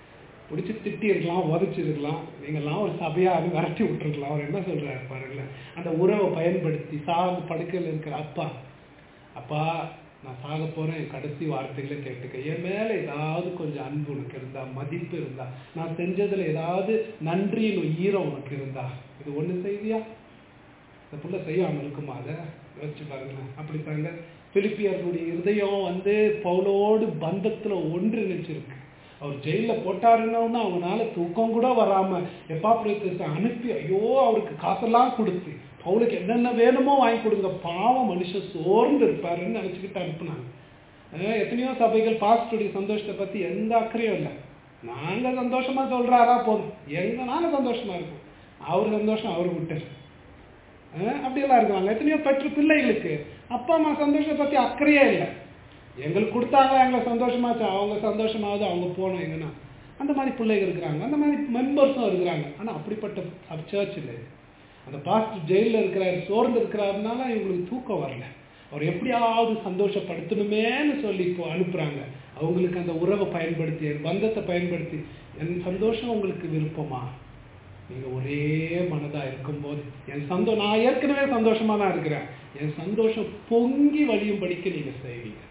பிடிச்சி திட்டி இருக்கலாம், உதச்சிருக்கலாம், நீங்கள்லாம் ஒரு சபையாக விரட்டி விட்டுருக்கலாம். அவர் என்ன சொல்கிறாரு பாருங்களேன், அந்த உறவை பயன்படுத்தி சார்ந்து படுக்கையில் இருக்கிற அப்பா, அப்பா நான் சாக போகிறேன், என் கடைசி வார்த்தைகளை கேட்டுக்க, என் மேலே ஏதாவது கொஞ்சம் அன்பு உனக்கு இருந்தா, மதிப்பு இருந்தா, நான் செஞ்சதில் ஏதாவது நன்றியின் ஈரம் உனக்கு இருந்தா, இது ஒன்று செய்வியா? இந்த புள்ள செய்யாமல் இருக்குமா? அதை யோசிச்சு பாருங்களேன். அப்படித்தாங்க பிலிப்பியர்களுடைய இருதயம் வந்து பவுலோடு பந்தத்தில் ஒன்று நினைச்சிருக்கு. அவர் ஜெயிலில் போட்டாருன்னா அவனால தூக்கம் கூட வராமல் எப்பாப்ரோதித்துஸை அனுப்பி ஐயோ அவருக்கு காசெல்லாம் கொடுத்து பவுலுக்கு என்னென்ன வேணுமோ வாங்கி கொடுங்க, பாவம் மனுஷன் சோர்ந்து இருப்பாருன்னு நினச்சிக்கிட்டு அனுப்புனாங்க. எத்தனையோ சபைகள் பாஸ்டருடைய சந்தோஷத்தை பற்றி எந்த அக்கறையும் இல்லை. நாங்கள் சந்தோஷமாக சொல்கிறாரா போதும், எங்க நாங்கள் சந்தோஷமாக இருக்கும், அவர் சந்தோஷம் அவர் விட்டார். அப்படியெல்லாம் இருக்கிறாங்க. எத்தனையோ பெற்ற பிள்ளைகளுக்கு அப்பா அம்மா சந்தோஷத்தை பற்றி அக்கறையே இல்லை. எங்களுக்கு கொடுத்தாங்க, எங்களை சந்தோஷமாச்சு, அவங்க சந்தோஷமாவது அவங்க போனோம் எங்கன்னா, அந்த மாதிரி பிள்ளைகள் இருக்கிறாங்க, அந்த மாதிரி மெம்பர்ஸும் இருக்கிறாங்க. ஆனால் அப்படிப்பட்ட சர்ச் இல்லை. அந்த பாஸ்டர் ஜெயிலில் இருக்கிறாரு, சோர்ந்து இருக்கிறாருனால இவங்களுக்கு தூக்கம் வரல, அவர் எப்படியாவது சந்தோஷப்படுத்தணுமேன்னு சொல்லி இப்போ அனுப்புகிறாங்க. அவங்களுக்கு அந்த உறவை பயன்படுத்தி, என் பந்தத்தை பயன்படுத்தி, என் சந்தோஷம் உங்களுக்கு விருப்பமா? நீங்கள் ஒரே மனதாக இருக்கும்போது என் சந்தோ நான் ஏற்கனவே சந்தோஷமாக தான் இருக்கிறேன், என் சந்தோஷம் பொங்கி வழியும் படிக்க நீங்கள் செய்வீங்க.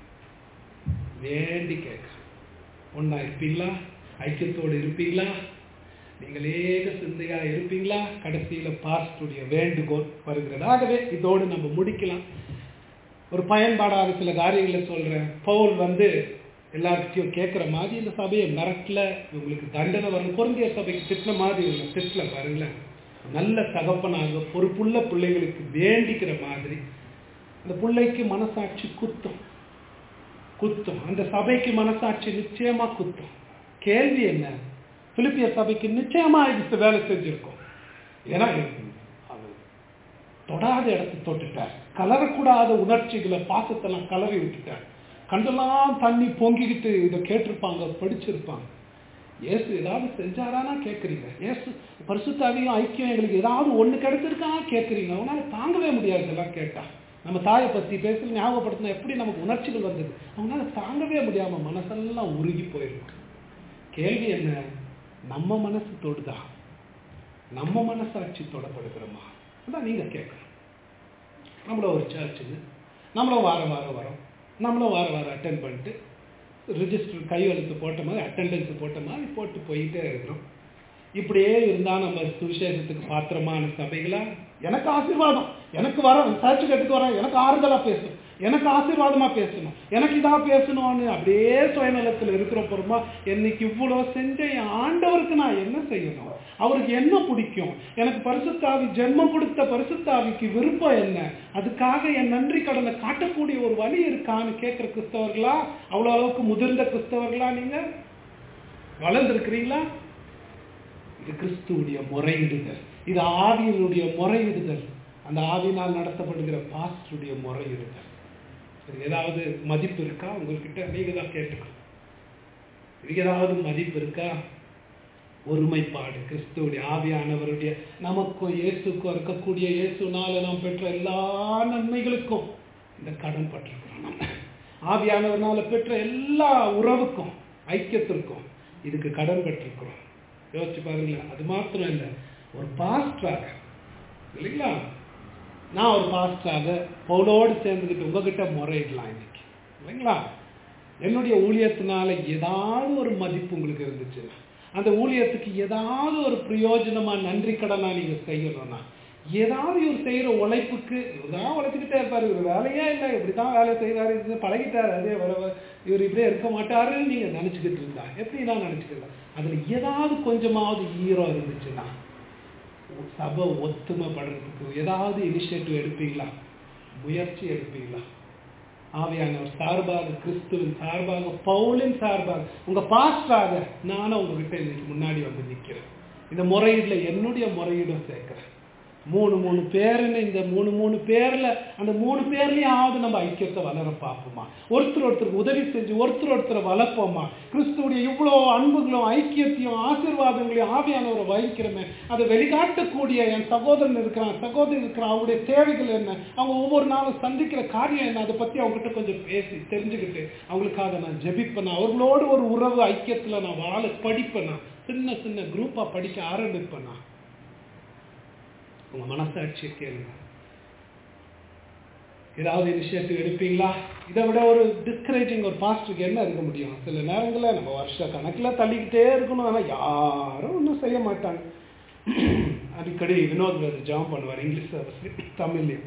வேண்டி கேட்க ஒன்றா இருப்பீங்களா? ஐக்கியத்தோடு இருப்பீங்களா? நீங்கள் ஏக சிந்தையாக இருப்பீங்களா? கடைசியில் பாஸ்டுடைய வேண்டுகோள் வருகிறது. ஆகவே இதோடு நம்ம முடிக்கலாம். ஒரு பயன்பாடாக சில காரியங்களை சொல்கிறேன். பவுல் வந்து எல்லார்கிட்டையும் கேட்குற மாதிரி இந்த சபையை மிரட்டல, இவங்களுக்கு தண்டனை வரும், கொரிந்திய சபைக்கு திட்டின மாதிரி இவங்க திட்டல. பாருங்களேன், நல்ல தகப்பனாக பொறுப்புள்ள பிள்ளைகளுக்கு வேண்டிக்கிற மாதிரி. அந்த பிள்ளைக்கு மனசாட்சி குத்தும் குத்தும் அந்த சபைக்கு மனசாட்சி நிச்சயமா குத்தும். கேள்வி என்ன? பிலிப்பிய சபைக்கு நிச்சயமா இது வேலை செஞ்சிருக்கும். ஏன்னா அவர் தொடாத இடத்தை தொட்டுட்டார், கலரக்கூடாத உணர்ச்சிகளை பாசத்தெல்லாம் கலரி விட்டுட்டார், கண்டெல்லாம் தண்ணி பொங்கிக்கிட்டு இதை கேட்டிருப்பாங்க, படிச்சிருப்பாங்க. இயேசு ஏதாவது செஞ்சாரானா கேட்குறீங்க, இயேசு பரிசுத்தாவியும் ஐக்கியம் எங்களுக்கு ஏதாவது ஒன்று கிடைச்சிருக்கா கேட்குறீங்க. அவனால தாங்கவே முடியாது இதெல்லாம் கேட்டா. நம்ம தாயை பற்றி பேச ஞாபகப்படுத்தினா எப்படி நமக்கு உணர்ச்சிகள் வந்தது, அவனால தாங்கவே முடியாமல் மனசெல்லாம் உருகி போயிருக்கும். கேள்வி என்ன? நம்ம மனசு தொடுதா? நம்ம மனசாட்சி தொடப்படுகிறோமா? அதான் நீங்கள் கேட்கணும். நம்மள ஒரு சர்ச்சுன்னு நம்மளும் வாரம் வாரம் வரோம், நம்மளும் வாரம் வாரம் அட்டென்ட் பண்ணிட்டு ரிஜிஸ்டர் கையெழுத்து போட்ட மாதிரி அட்டெண்டன்ஸ் போட்ட மாதிரி போட்டு போயிட்டே இருக்கிறோம். இப்படியே இருந்தால் நம்ம சுவிசேஷத்துக்கு பாத்திரமான சபைகளா? எனக்கு ஆசீர்வாதம், எனக்கு வர சர்ச்சு கட்டுக்கு வர எனக்கு ஆறுதலாக பேசணும், எனக்கு ஆசீர்வாதமாக பேசணும், எனக்கு இதாக பேசணும்னு அப்படியே சுயநலத்தில் இருக்கிற பொறுமா என்னைக்கு இவ்வளோ செஞ்ச என் ஆண்டவருக்கு நான் என்ன செய்யணும், அவருக்கு என்ன பிடிக்கும், எனக்கு பரிசுத்தாவி ஜென்மம் கொடுத்த பரிசுத்தாவிக்கு விருப்பம் என்ன, அதுக்காக என் நன்றி கடனை காட்டக்கூடிய ஒரு வழி இருக்கான்னு கேட்குற கிறிஸ்தவர்களா? அவ்வளோ அளவுக்கு முதிர்ந்த கிறிஸ்தவர்களா? நீங்கள் வளர்ந்துருக்கிறீங்களா? இது கிறிஸ்துவுடைய முறையிடுதல், இது ஆவியினுடைய முறையிடுதல், அந்த ஆவியினால் நடத்தப்படுகிற பாஸ்டருடைய முறையிடுதல். சரி, ஏதாவது மதிப்பு இருக்கா உங்கள்கிட்ட? நீங்க தான் கேட்டுக்கணும். இதுக்கு ஏதாவது மதிப்பு இருக்கா? ஒருமைப்பாடு, கிறிஸ்துவுடைய ஆவியானவருடைய நமக்கும் இயேசுக்கும் இருக்கக்கூடிய, இயேசுனால நாம் பெற்ற எல்லா நன்மைகளுக்கும் இந்த கடன் பட்டிருக்கிறோம். நம்ம ஆவியானவர்னால பெற்ற எல்லா உறவுக்கும் ஐக்கியத்திற்கும் இதுக்கு கடன் பெற்றிருக்கிறோம். யோசிச்சு பாருங்களேன். அது மாத்திரம் இல்லை, ஒரு பாஸ்டராக இல்லைங்களா, நான் ஒரு பாஸ்டராக பவுலோடு சேர்ந்துக்கிட்டு உங்ககிட்ட முறையிடலாம் இன்னைக்கு இல்லைங்களா? என்னுடைய ஊழியத்தினால ஏதாவது ஒரு மதிப்பு உங்களுக்கு இருந்துச்சுன்னா, அந்த ஊழியத்துக்கு ஏதாவது ஒரு பிரயோஜனமா நன்றி கடனா நீங்க செய்யணும்னா, ஏதாவது இவர் செய்யற உழைப்புக்கு இவர்தான் உழைச்சிக்கிட்டே இருப்பாரு, இவர் வேலையே இல்லை, இப்படிதான் வேலை செய்யறாரு, இது பழகிட்டாரு, அதே இவர் இப்படியே இருக்க மாட்டாருன்னு நீங்க நினைச்சுக்கிட்டு இருந்தா எப்படி நான் நினைச்சுக்கலாம். அதுல ஏதாவது கொஞ்சமாவது ஈரம் இருந்துச்சுன்னா சபை ஒத்துமைப்படுறதுக்கு ஏதாவது இனிஷியேட்டிவ் எடுப்பீங்களா? முயற்சி எடுப்பீங்களா? ஆவியானவர் சார்பாக, கிறிஸ்துவின் சார்பாக, பவுலின் சார்பாக, உங்க பாஸ்டராக நானும் உங்ககிட்ட இன்னைக்கு முன்னாடி வந்து நிற்கிறேன். இந்த முறையீடுல என்னுடைய முறையீடும் சேர்க்கிறேன். மூணு மூணு பேருன்னு இந்த மூணு மூணு பேர்ல அந்த மூணு பேர்லயாவது நம்ம ஐக்கியத்தை வளர பார்ப்போமா? ஒருத்தர் ஒருத்தருக்கு உதவி செஞ்சு ஒருத்தர் ஒருத்தரை வளர்ப்போமா? கிறிஸ்துவுடைய இவ்வளோ அன்புகளும் ஐக்கியத்தையும் ஆசீர்வாதங்களையும் ஆவியானவரை வகிக்கிறோமே, அதை வெளிக்காட்டக்கூடிய என் சகோதரன் இருக்கிறான், சகோதரி இருக்கிறான், அவங்களுடைய தேவைகள் என்ன, அவங்க ஒவ்வொரு நாளும் சந்திக்கிற காரியம் என்ன, அதை பற்றி அவங்ககிட்ட கொஞ்சம் பேசி தெரிஞ்சுக்கிட்டு அவங்களுக்காக நான் ஜெபிப்பேனா, அவர்களோடு ஒரு உறவு ஐக்கியத்தில் நான் வாழ படிப்பேனா, சின்ன சின்ன குரூப்பா படிக்க ஆரம்பிப்பேனா? உங்க மனசாட்சியை கேளுங்க. ஏதாவது இனிஷியேட்டிவ் எடுப்பீங்களா? இதை விட ஒரு டிஸ்கரேஜிங் ஒரு பாஸ்டருக்கு என்ன இருக்க முடியும்? சில நேரங்களில் நம்ம வருஷ கணக்கில் தள்ளிக்கிட்டே இருக்கணும், ஆனால் யாரும் ஒன்றும் செய்ய மாட்டாங்க. அடிக்கடி வினோத் ஜாம் பண்ணுவார் இங்கிலீஷ் சர்வீஸ் தமிழ்லையும்.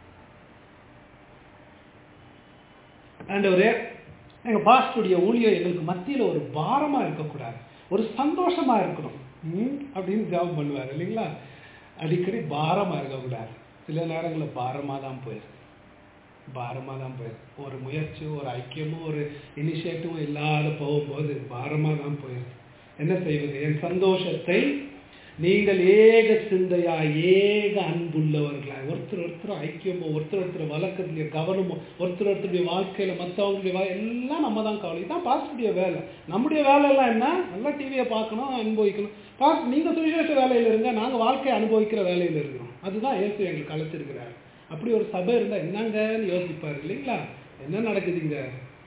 ஆண்டவரே, எங்கள் பாஸ்டருடைய ஊழியர் எங்களுக்கு மத்தியில் ஒரு பாரமாக இருக்கக்கூடாது, ஒரு சந்தோஷமா இருக்கணும் அப்படின்னு ஜாப் பண்ணுவார் இல்லைங்களா? அடிக்கடி பாரமா இருக்கக்கூடாது. சில நேரங்களில் பாரமா தான் போயிருக்கு, பாரமா தான் போயிருக்கு. ஒரு முயற்சி, ஒரு ஐக்கியமும் ஒரு இனிஷியேட்டிவும் இல்லாத போகும்போது பாரமா தான் போயிருக்கு. என்ன செய்வது? என் சந்தோஷத்தை நீங்கள் ஏக சிந்தையா ஏக அன்புள்ளவர்களாய் ஒருத்தர் ஒருத்தர் ஐக்கியமோ ஒருத்தர் ஒருத்தர் வளர்க்கறதுலைய கவனமோ ஒருத்தர் ஒருத்தருடைய வாழ்க்கையில மற்றவங்களுடைய எல்லாம் நம்ம தான் கவலை. தான் பாஸ்டருடைய வேலை. நம்முடைய வேலை எல்லாம் என்ன? நல்லா டிவியை பார்க்கணும், அனுபவிக்கணும். பாஸ் நீங்க சுவிசேஷ வேலையில இருங்க, நாங்க வாழ்க்கையை அனுபவிக்கிற வேலையில இருக்கிறோம். அதுதான் இயேசு எங்களுக்கு அழைச்சிருக்கிறார். அப்படி ஒரு சபை இருந்தா என்னங்கன்னு யோசிப்பாரு இல்லைங்களா? என்ன நடக்குதுங்க?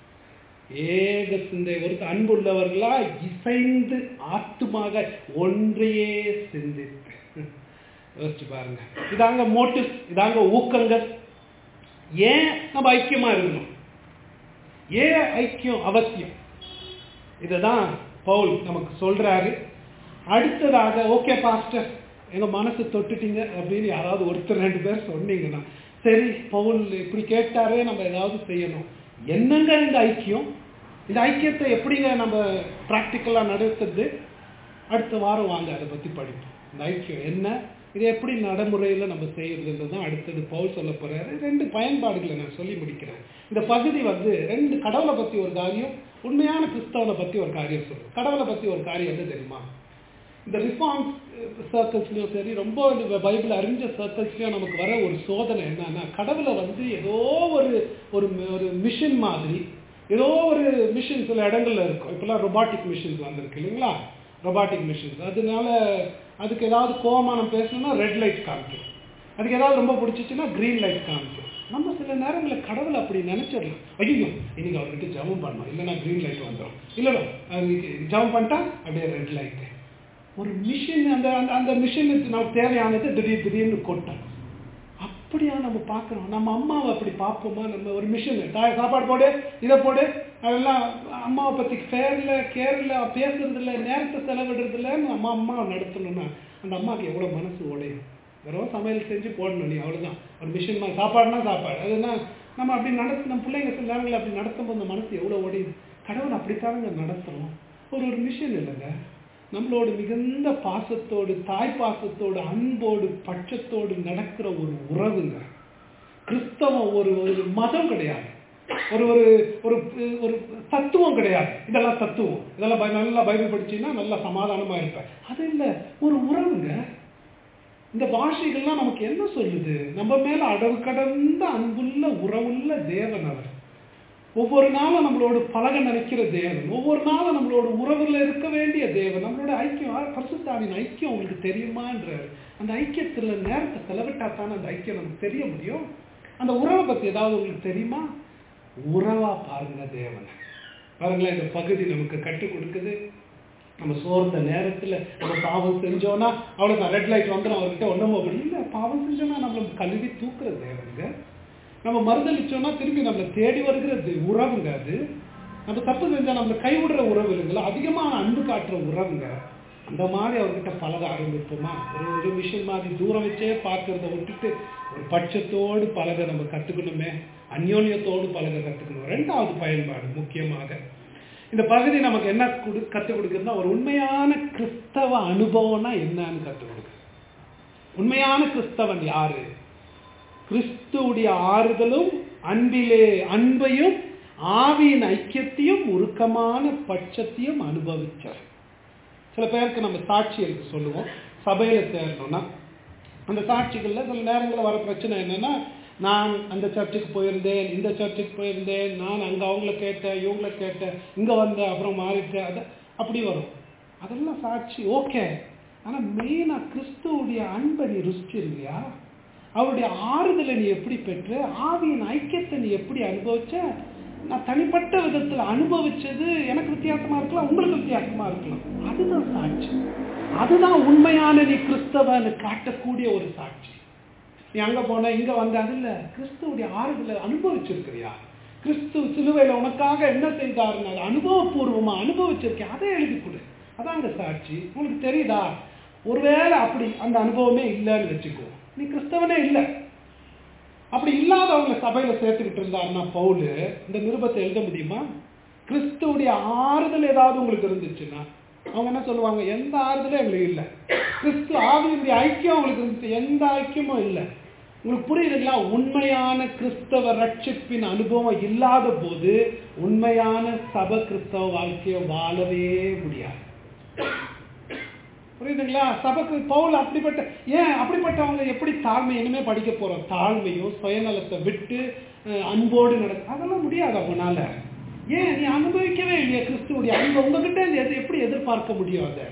ஏக சிந்தை ஒருத்தர் அன்புள்ளவர்களா இசைந்து ஆத்துமாக ஒன்றையே சிந்தித்து யோசிச்சு பாருங்க. இதாங்க மோட்டிவ், இதாங்க ஊக்கங்கள். ஏன் நம்ம ஐக்கியமா இருக்கணும்? ஏன் ஐக்கியம் அவசியம்? இததான் பவுல் நமக்கு சொல்றாரு. அடுத்ததாக, ஓகே பாஸ்டர் எங்க மனசு தொட்டுட்டீங்க அப்படின்னு யாராவது ஒருத்தர் ரெண்டு பேர் சொன்னீங்கன்னா, சரி பவுல் இப்படி கேட்டாரே, நம்ம ஏதாவது செய்யணும். என்னங்க இந்த ஐக்கியம்? இந்த ஐக்கியத்தை எப்படிங்க நம்ம பிராக்டிக்கலா நடத்துறது? அடுத்த வாரம் வாங்க அதை பத்தி படிப்போம். இந்த ஐக்கியம் என்ன, இதை எப்படி நடைமுறையில நம்ம செய்யறதுன்றதுதான் அடுத்தது பவுல் சொல்ல போறாரு. ரெண்டு பயன்பாடுகளை நான் சொல்லி முடிக்கிறேன். இந்த பகுதி வந்து ரெண்டு, கடவுளை பத்தி ஒரு காரியம், உண்மையான கிறிஸ்தவனை பத்தி ஒரு காரியம் சொல்லுவோம். கடவுளை பத்தி ஒரு காரியம் என்ன தெரியுமா? இந்த ரிஃபார்ம் சர்க்கிள்ஸ்லயும் சரி, ரொம்ப பைபிள் அறிஞ்ச சர்க்கிள்ஸ்லயும் நமக்கு வர ஒரு சோதனை என்னன்னா, கடவுளை வந்து ஏதோ ஒரு ஒரு மிஷின் மாதிரி, ஏதோ ஒரு மிஷின் சில இடங்கள்ல இருக்கும். இப்பெல்லாம் ரொபாட்டிக் மிஷின்ஸ் வந்திருக்கு இல்லைங்களா? Robotic machines. அதனால அதுக்கு ஏதாவது கோமானம் பேசணும்னா ரெட் லைட் காமிக்கும், அதுக்கு ஏதாவது ரொம்ப பிடிச்சிச்சுன்னா கிரீன் லைட் காமிக்கும். நம்ம சில நேரங்களில் கடவுளை அப்படி நினைச்சிடலாம். ஐயோ இன்னைக்கு அவர்கிட்ட ஜபம் பண்ணோம், இல்லைன்னா கிரீன் லைட் வந்துடும், இல்லைடா ஜபம் பண்ணிட்டா அப்படியே ரெட் லைட்டு. ஒரு மிஷின், அந்த அந்த மிஷினுக்கு நமக்கு தேவையானது திடீர் திடீர்னு கொட்டும். அப்படியா நம்ம பார்க்குறோம்? நம்ம அம்மாவை அப்படி பார்ப்போமா? நம்ம ஒரு மிஷின், தாய் சாப்பாடு போடு, இதை போடு, அதெல்லாம் அம்மாவை பற்றி ஃபேரில் கேரில் பேசுறது இல்லை, நேரத்தை செலவிடுறது இல்லைன்னு அம்மா அம்மாவை நடத்தணும்னா அந்த அம்மாவுக்கு எவ்வளோ மனசு உடையும். வெறும் சமையல் செஞ்சு போடணும் நீ, அவ்வளோதான். ஒரு மிஷின் மாதிரி சாப்பாடுனா சாப்பாடு, அதுனா நம்ம அப்படி நடத்து, நம்ம பிள்ளைங்க சில நேரங்களில் அப்படி நடத்தும் போது அந்த மனசு எவ்வளோ உடையுது. கடவுள் அப்படித்தானுங்க நடத்துகிறோம். ஒரு ஒரு மிஷின் இல்லைங்க, நம்மளோட மிகுந்த பாசத்தோடு, தாய் பாசத்தோடு, அன்போடு, பட்சத்தோடு நடக்கிற ஒரு உறவுங்க. கிறிஸ்தவம் ஒரு ஒரு மதம் கிடையாது, ஒரு ஒரு ஒரு தத்துவம் கிடையாது. இதெல்லாம் தத்துவம், இதெல்லாம் நல்லா பைபிள் படிச்சீங்கன்னா நல்லா சமாதானமா இருப்பேன். அது இல்லை, ஒரு உறவுங்க. இந்த பாஷைகள்லாம் நமக்கு என்ன சொல்லுது? நம்ம மேல அடவு கடந்த அன்புள்ள உறவுள்ள தேவன் அவர். ஒவ்வொரு நாளும் நம்மளோட பழக நினைக்கிற தேவன், ஒவ்வொரு நாளும் நம்மளோட உறவுல இருக்க வேண்டிய தேவன். நம்மளோட ஐக்கியம், பரிசுத்தாவின் ஐக்கியம் உங்களுக்கு தெரியுமான்றார். அந்த ஐக்கியத்துல நேரத்தை செலவிட்டா தானே அந்த ஐக்கியம் நமக்கு தெரிய முடியும். அந்த உறவை பத்தி ஏதாவது உங்களுக்கு தெரியுமா? உறவா பாருங்க தேவன். பாருங்களேன், இந்த பகுதி நமக்கு கற்றுக் கொடுக்குது. நம்ம சோர்ந்த நேரத்துல நம்ம பாவம் செஞ்சோம்னா அவ்வளவுதான், ரெட் லைட் வந்துடும், அவர்கிட்ட ஒண்ணும் அப்படி இல்லை. பாவம் செஞ்சோம்னா நம்மள கழுவி தூக்குற தேவனுங்க. நம்ம மறுதளிச்சோம்னா திரும்பி நம்மளை தேடி வருகிற உறவுங்க. அது நம்ம தப்பு செஞ்சா நம்மளை கைவிடுற உறவு இல்லைங்களா, அதிகமான அன்பு காட்டுற உறவுங்க. அந்த மாதிரி அவர்கிட்ட பழக ஆரம்பிப்போமா? ஒரு ஒரு விஷயம் மாதிரி தூரம் வச்சே பார்க்கறத விட்டுட்டு ஒரு பட்சத்தோடு பழக நம்ம கத்துக்கணுமே, அந்யோன்யத்தோடு பழக கத்துக்கணும். ரெண்டாவது பயன்பாடு முக்கியமாக இந்த பகுதி நமக்கு என்ன கொடு கற்றுக் கொடுக்குதுன்னா, ஒரு உண்மையான கிறிஸ்தவ அனுபவம்னா என்னன்னு கற்றுக் கொடுக்குது. உண்மையான கிறிஸ்தவன் யாரு? கிறிஸ்துவுடைய ஆறுதலும் அன்பிலே அன்பையும் ஆவியின் ஐக்கியத்தையும் உருக்கமான பட்சத்தையும் அனுபவிச்சார். சில பேருக்கு நம்ம சாட்சியலுக்கு சொல்லுவோம், சபையில சேரணும்னா அந்த சாட்சிகளில் சில நேரங்களில் வர பிரச்சனை என்னன்னா, நான் அந்த சர்ச்சுக்கு போயிருந்தேன், இந்த சர்ச்சுக்கு போயிருந்தேன், நான் அங்கே அவங்கள கேட்டேன், இவங்கள கேட்டேன், இங்கே வந்தேன், அப்புறம் மாறிட்டேன், அது அப்படி வரும். அதெல்லாம் சாட்சி ஓகே. ஆனால் மெயினாக கிறிஸ்துவுடைய அன்பை நீ ருசிச்சிருக்கியா? அவருடைய ஆறுதலை நீ எப்படி பெற்று, ஆவியின் ஐக்கியத்தை நீ எப்படி அனுபவிச்ச? நான் தனிப்பட்ட விதத்தில் அனுபவிச்சது எனக்கு வித்தியாசமா இருக்கலாம், உங்களுக்கு வித்தியாசமா இருக்கலாம். அதுதான் சாட்சி. அதுதான் உண்மையான நீ கிறிஸ்தவன்னு காட்டக்கூடிய ஒரு சாட்சி. நீ அங்க போன இங்க வந்த அது இல்ல, கிறிஸ்துவுடைய ஆறுதலை அனுபவிச்சிருக்கிறியா? கிறிஸ்து சிலுவையில உனக்காக என்ன செய்தாருன்னு அதை அனுபவபூர்வமா அனுபவிச்சிருக்கேன், அதை எழுதி கொடு. அதான் அந்த சாட்சி. உங்களுக்கு தெரியுதா? ஒருவேளை அப்படி அந்த அனுபவமே இல்லைன்னு வச்சுக்கோ, நீ கிறிஸ்தவனே இல்லை. அப்படி இல்லாதவங்களை சபையில சேர்த்துக்கிட்டு இருந்தாருன்னா பவுல் இந்த நிருபத்தை எழுத முடியுமா? கிறிஸ்துவுடைய ஆறுதல் ஏதாவது உங்களுக்கு இருந்துச்சுன்னா அவங்க என்ன சொல்லுவாங்க? எந்த ஆறுதலும் எங்களுக்கு இல்லை. கிறிஸ்து ஆவியுடைய ஐக்கியம் உங்களுக்கு இருந்துச்சு, எந்த ஐக்கியமும் இல்லை. உங்களுக்கு புரியுதுங்களா? உண்மையான கிறிஸ்தவ ரட்சிப்பின் அனுபவம் இல்லாத போது உண்மையான சபை கிறிஸ்தவ வாழ்க்கையை வாழவே முடியாது. புரியுதுங்களா? சபைக்கு பவுல் அப்படிப்பட்ட ஏன் அப்படிப்பட்டவங்க எப்படி தாழ்மை இனிமே படிக்க போறோம்? தாழ்மையும் சுயநலத்தை விட்டு அன்போடு நடக்க அதெல்லாம் முடியாது அவங்களால. ஏன்? நீ அனுபவிக்கவே இல்லையா கிறிஸ்துவுடைய அன்பை? உங்ககிட்ட எது எப்படி எதிர்பார்க்க முடியும்? அதை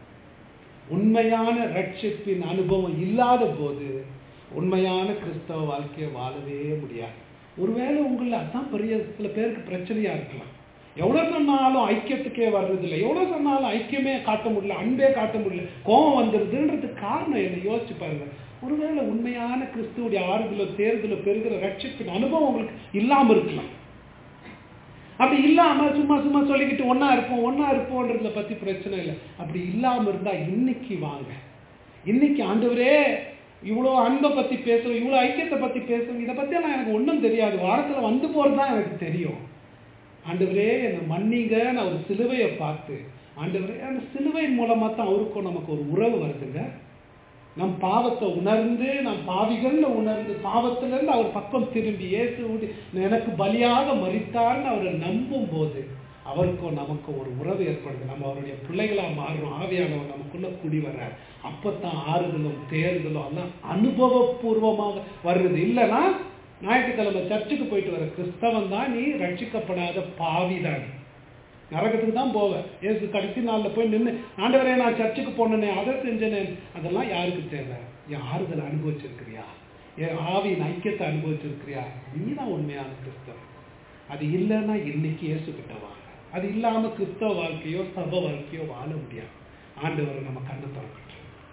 உண்மையான ரட்சிப்பின் அனுபவம் இல்லாத போது உண்மையான கிறிஸ்தவ வாழ்க்கையை வாழவே முடியாது. ஒருவேளை உங்களை அதான் பெரிய சில பேருக்கு பிரச்சனையா இருக்கலாம். எவ்வளவு சொன்னாலும் ஐக்கியத்துக்கே வர்றதில்லை, எவ்வளவு சொன்னாலும் ஐக்கியமே காட்ட முடியல, அன்பே காட்ட முடியல, கோபம் வந்துடுதுன்றதுக்கு காரணம் என்ன? யோசிச்சு பாருங்க. ஒருவேளை உண்மையான கிறிஸ்துவுடைய ஆறுதலோ தேர்தலோ பெறுகிற ரட்சிப்பின் அனுபவம் உங்களுக்கு இல்லாம இருக்கலாம். அப்படி இல்லாம சும்மா சும்மா சொல்லிக்கிட்டு ஒன்னா இருப்போம் ஒன்னா இருப்போன்றதுல பத்தி பிரச்சனை இல்லை. அப்படி இல்லாம இருந்தா இன்னைக்கு வாங்க. இன்னைக்கு ஆண்டவரே இவ்வளோ அன்பை பத்தி பேசுறோம், இவ்வளோ ஐக்கியத்தை பத்தி பேசுறோம், இதை பத்தி எல்லாம் எனக்கு ஒன்றும் தெரியாது, வாரத்துல வந்து போறதுதான் எனக்கு தெரியும். ஆண்டவரே என்னை மன்னிங்க. நான் ஒரு சிலுவையை பார்த்து ஆண்டவரே அந்த சிலுவையின் மூலமா தான் அவருக்கும் நமக்கு ஒரு உறவு வருதுங்க. நம் பாவத்தை உணர்ந்து நம் பாவிகள்னு உணர்ந்து பாவத்திலிருந்து அவர் பக்கம் திரும்பி இயேசு எனக்கு பலியாக மரித்தார்னு அவரை நம்பும் போது அவருக்கும் நமக்கு ஒரு உறவு ஏற்படுது. நம்ம அவருடைய பிள்ளைகளா மாறுறோம். ஆவியானவர் நமக்குள்ள குடி வர்றார். அப்பத்தான் ஆறுதலும் தேர்தலும் எல்லாம் அனுபவபூர்வமாக வருது. இல்லைன்னா ஞாயிற்றுக்கிழமை சர்ச்சுக்கு போயிட்டு வர கிறிஸ்தவன் தான் நீ, ரட்சிக்கப்படாத பாவிதான். நரகத்துக்கு தான் போவேன். ஏசு கடைசி நாளில் போய் நின்று ஆண்டவரே நான் சர்ச்சுக்கு போனேனே, அதை செஞ்சேனே, அதெல்லாம் யாருக்கு தேவை? என் ஆறுதல் அனுபவிச்சிருக்கிறியா? என் ஆவியின் ஐக்கியத்தை அனுபவிச்சிருக்கிறியா? நீ தான் உண்மையான கிறிஸ்தவன். அது இல்லைன்னா இன்னைக்கு இயேசு கிட்ட வாங்க. அது இல்லாம கிறிஸ்தவ வாழ்க்கையோ சபை வாழ்க்கையோ வாழ முடியாது. ஆண்டவரை நம்ம கண்ணை திறக்கணும்.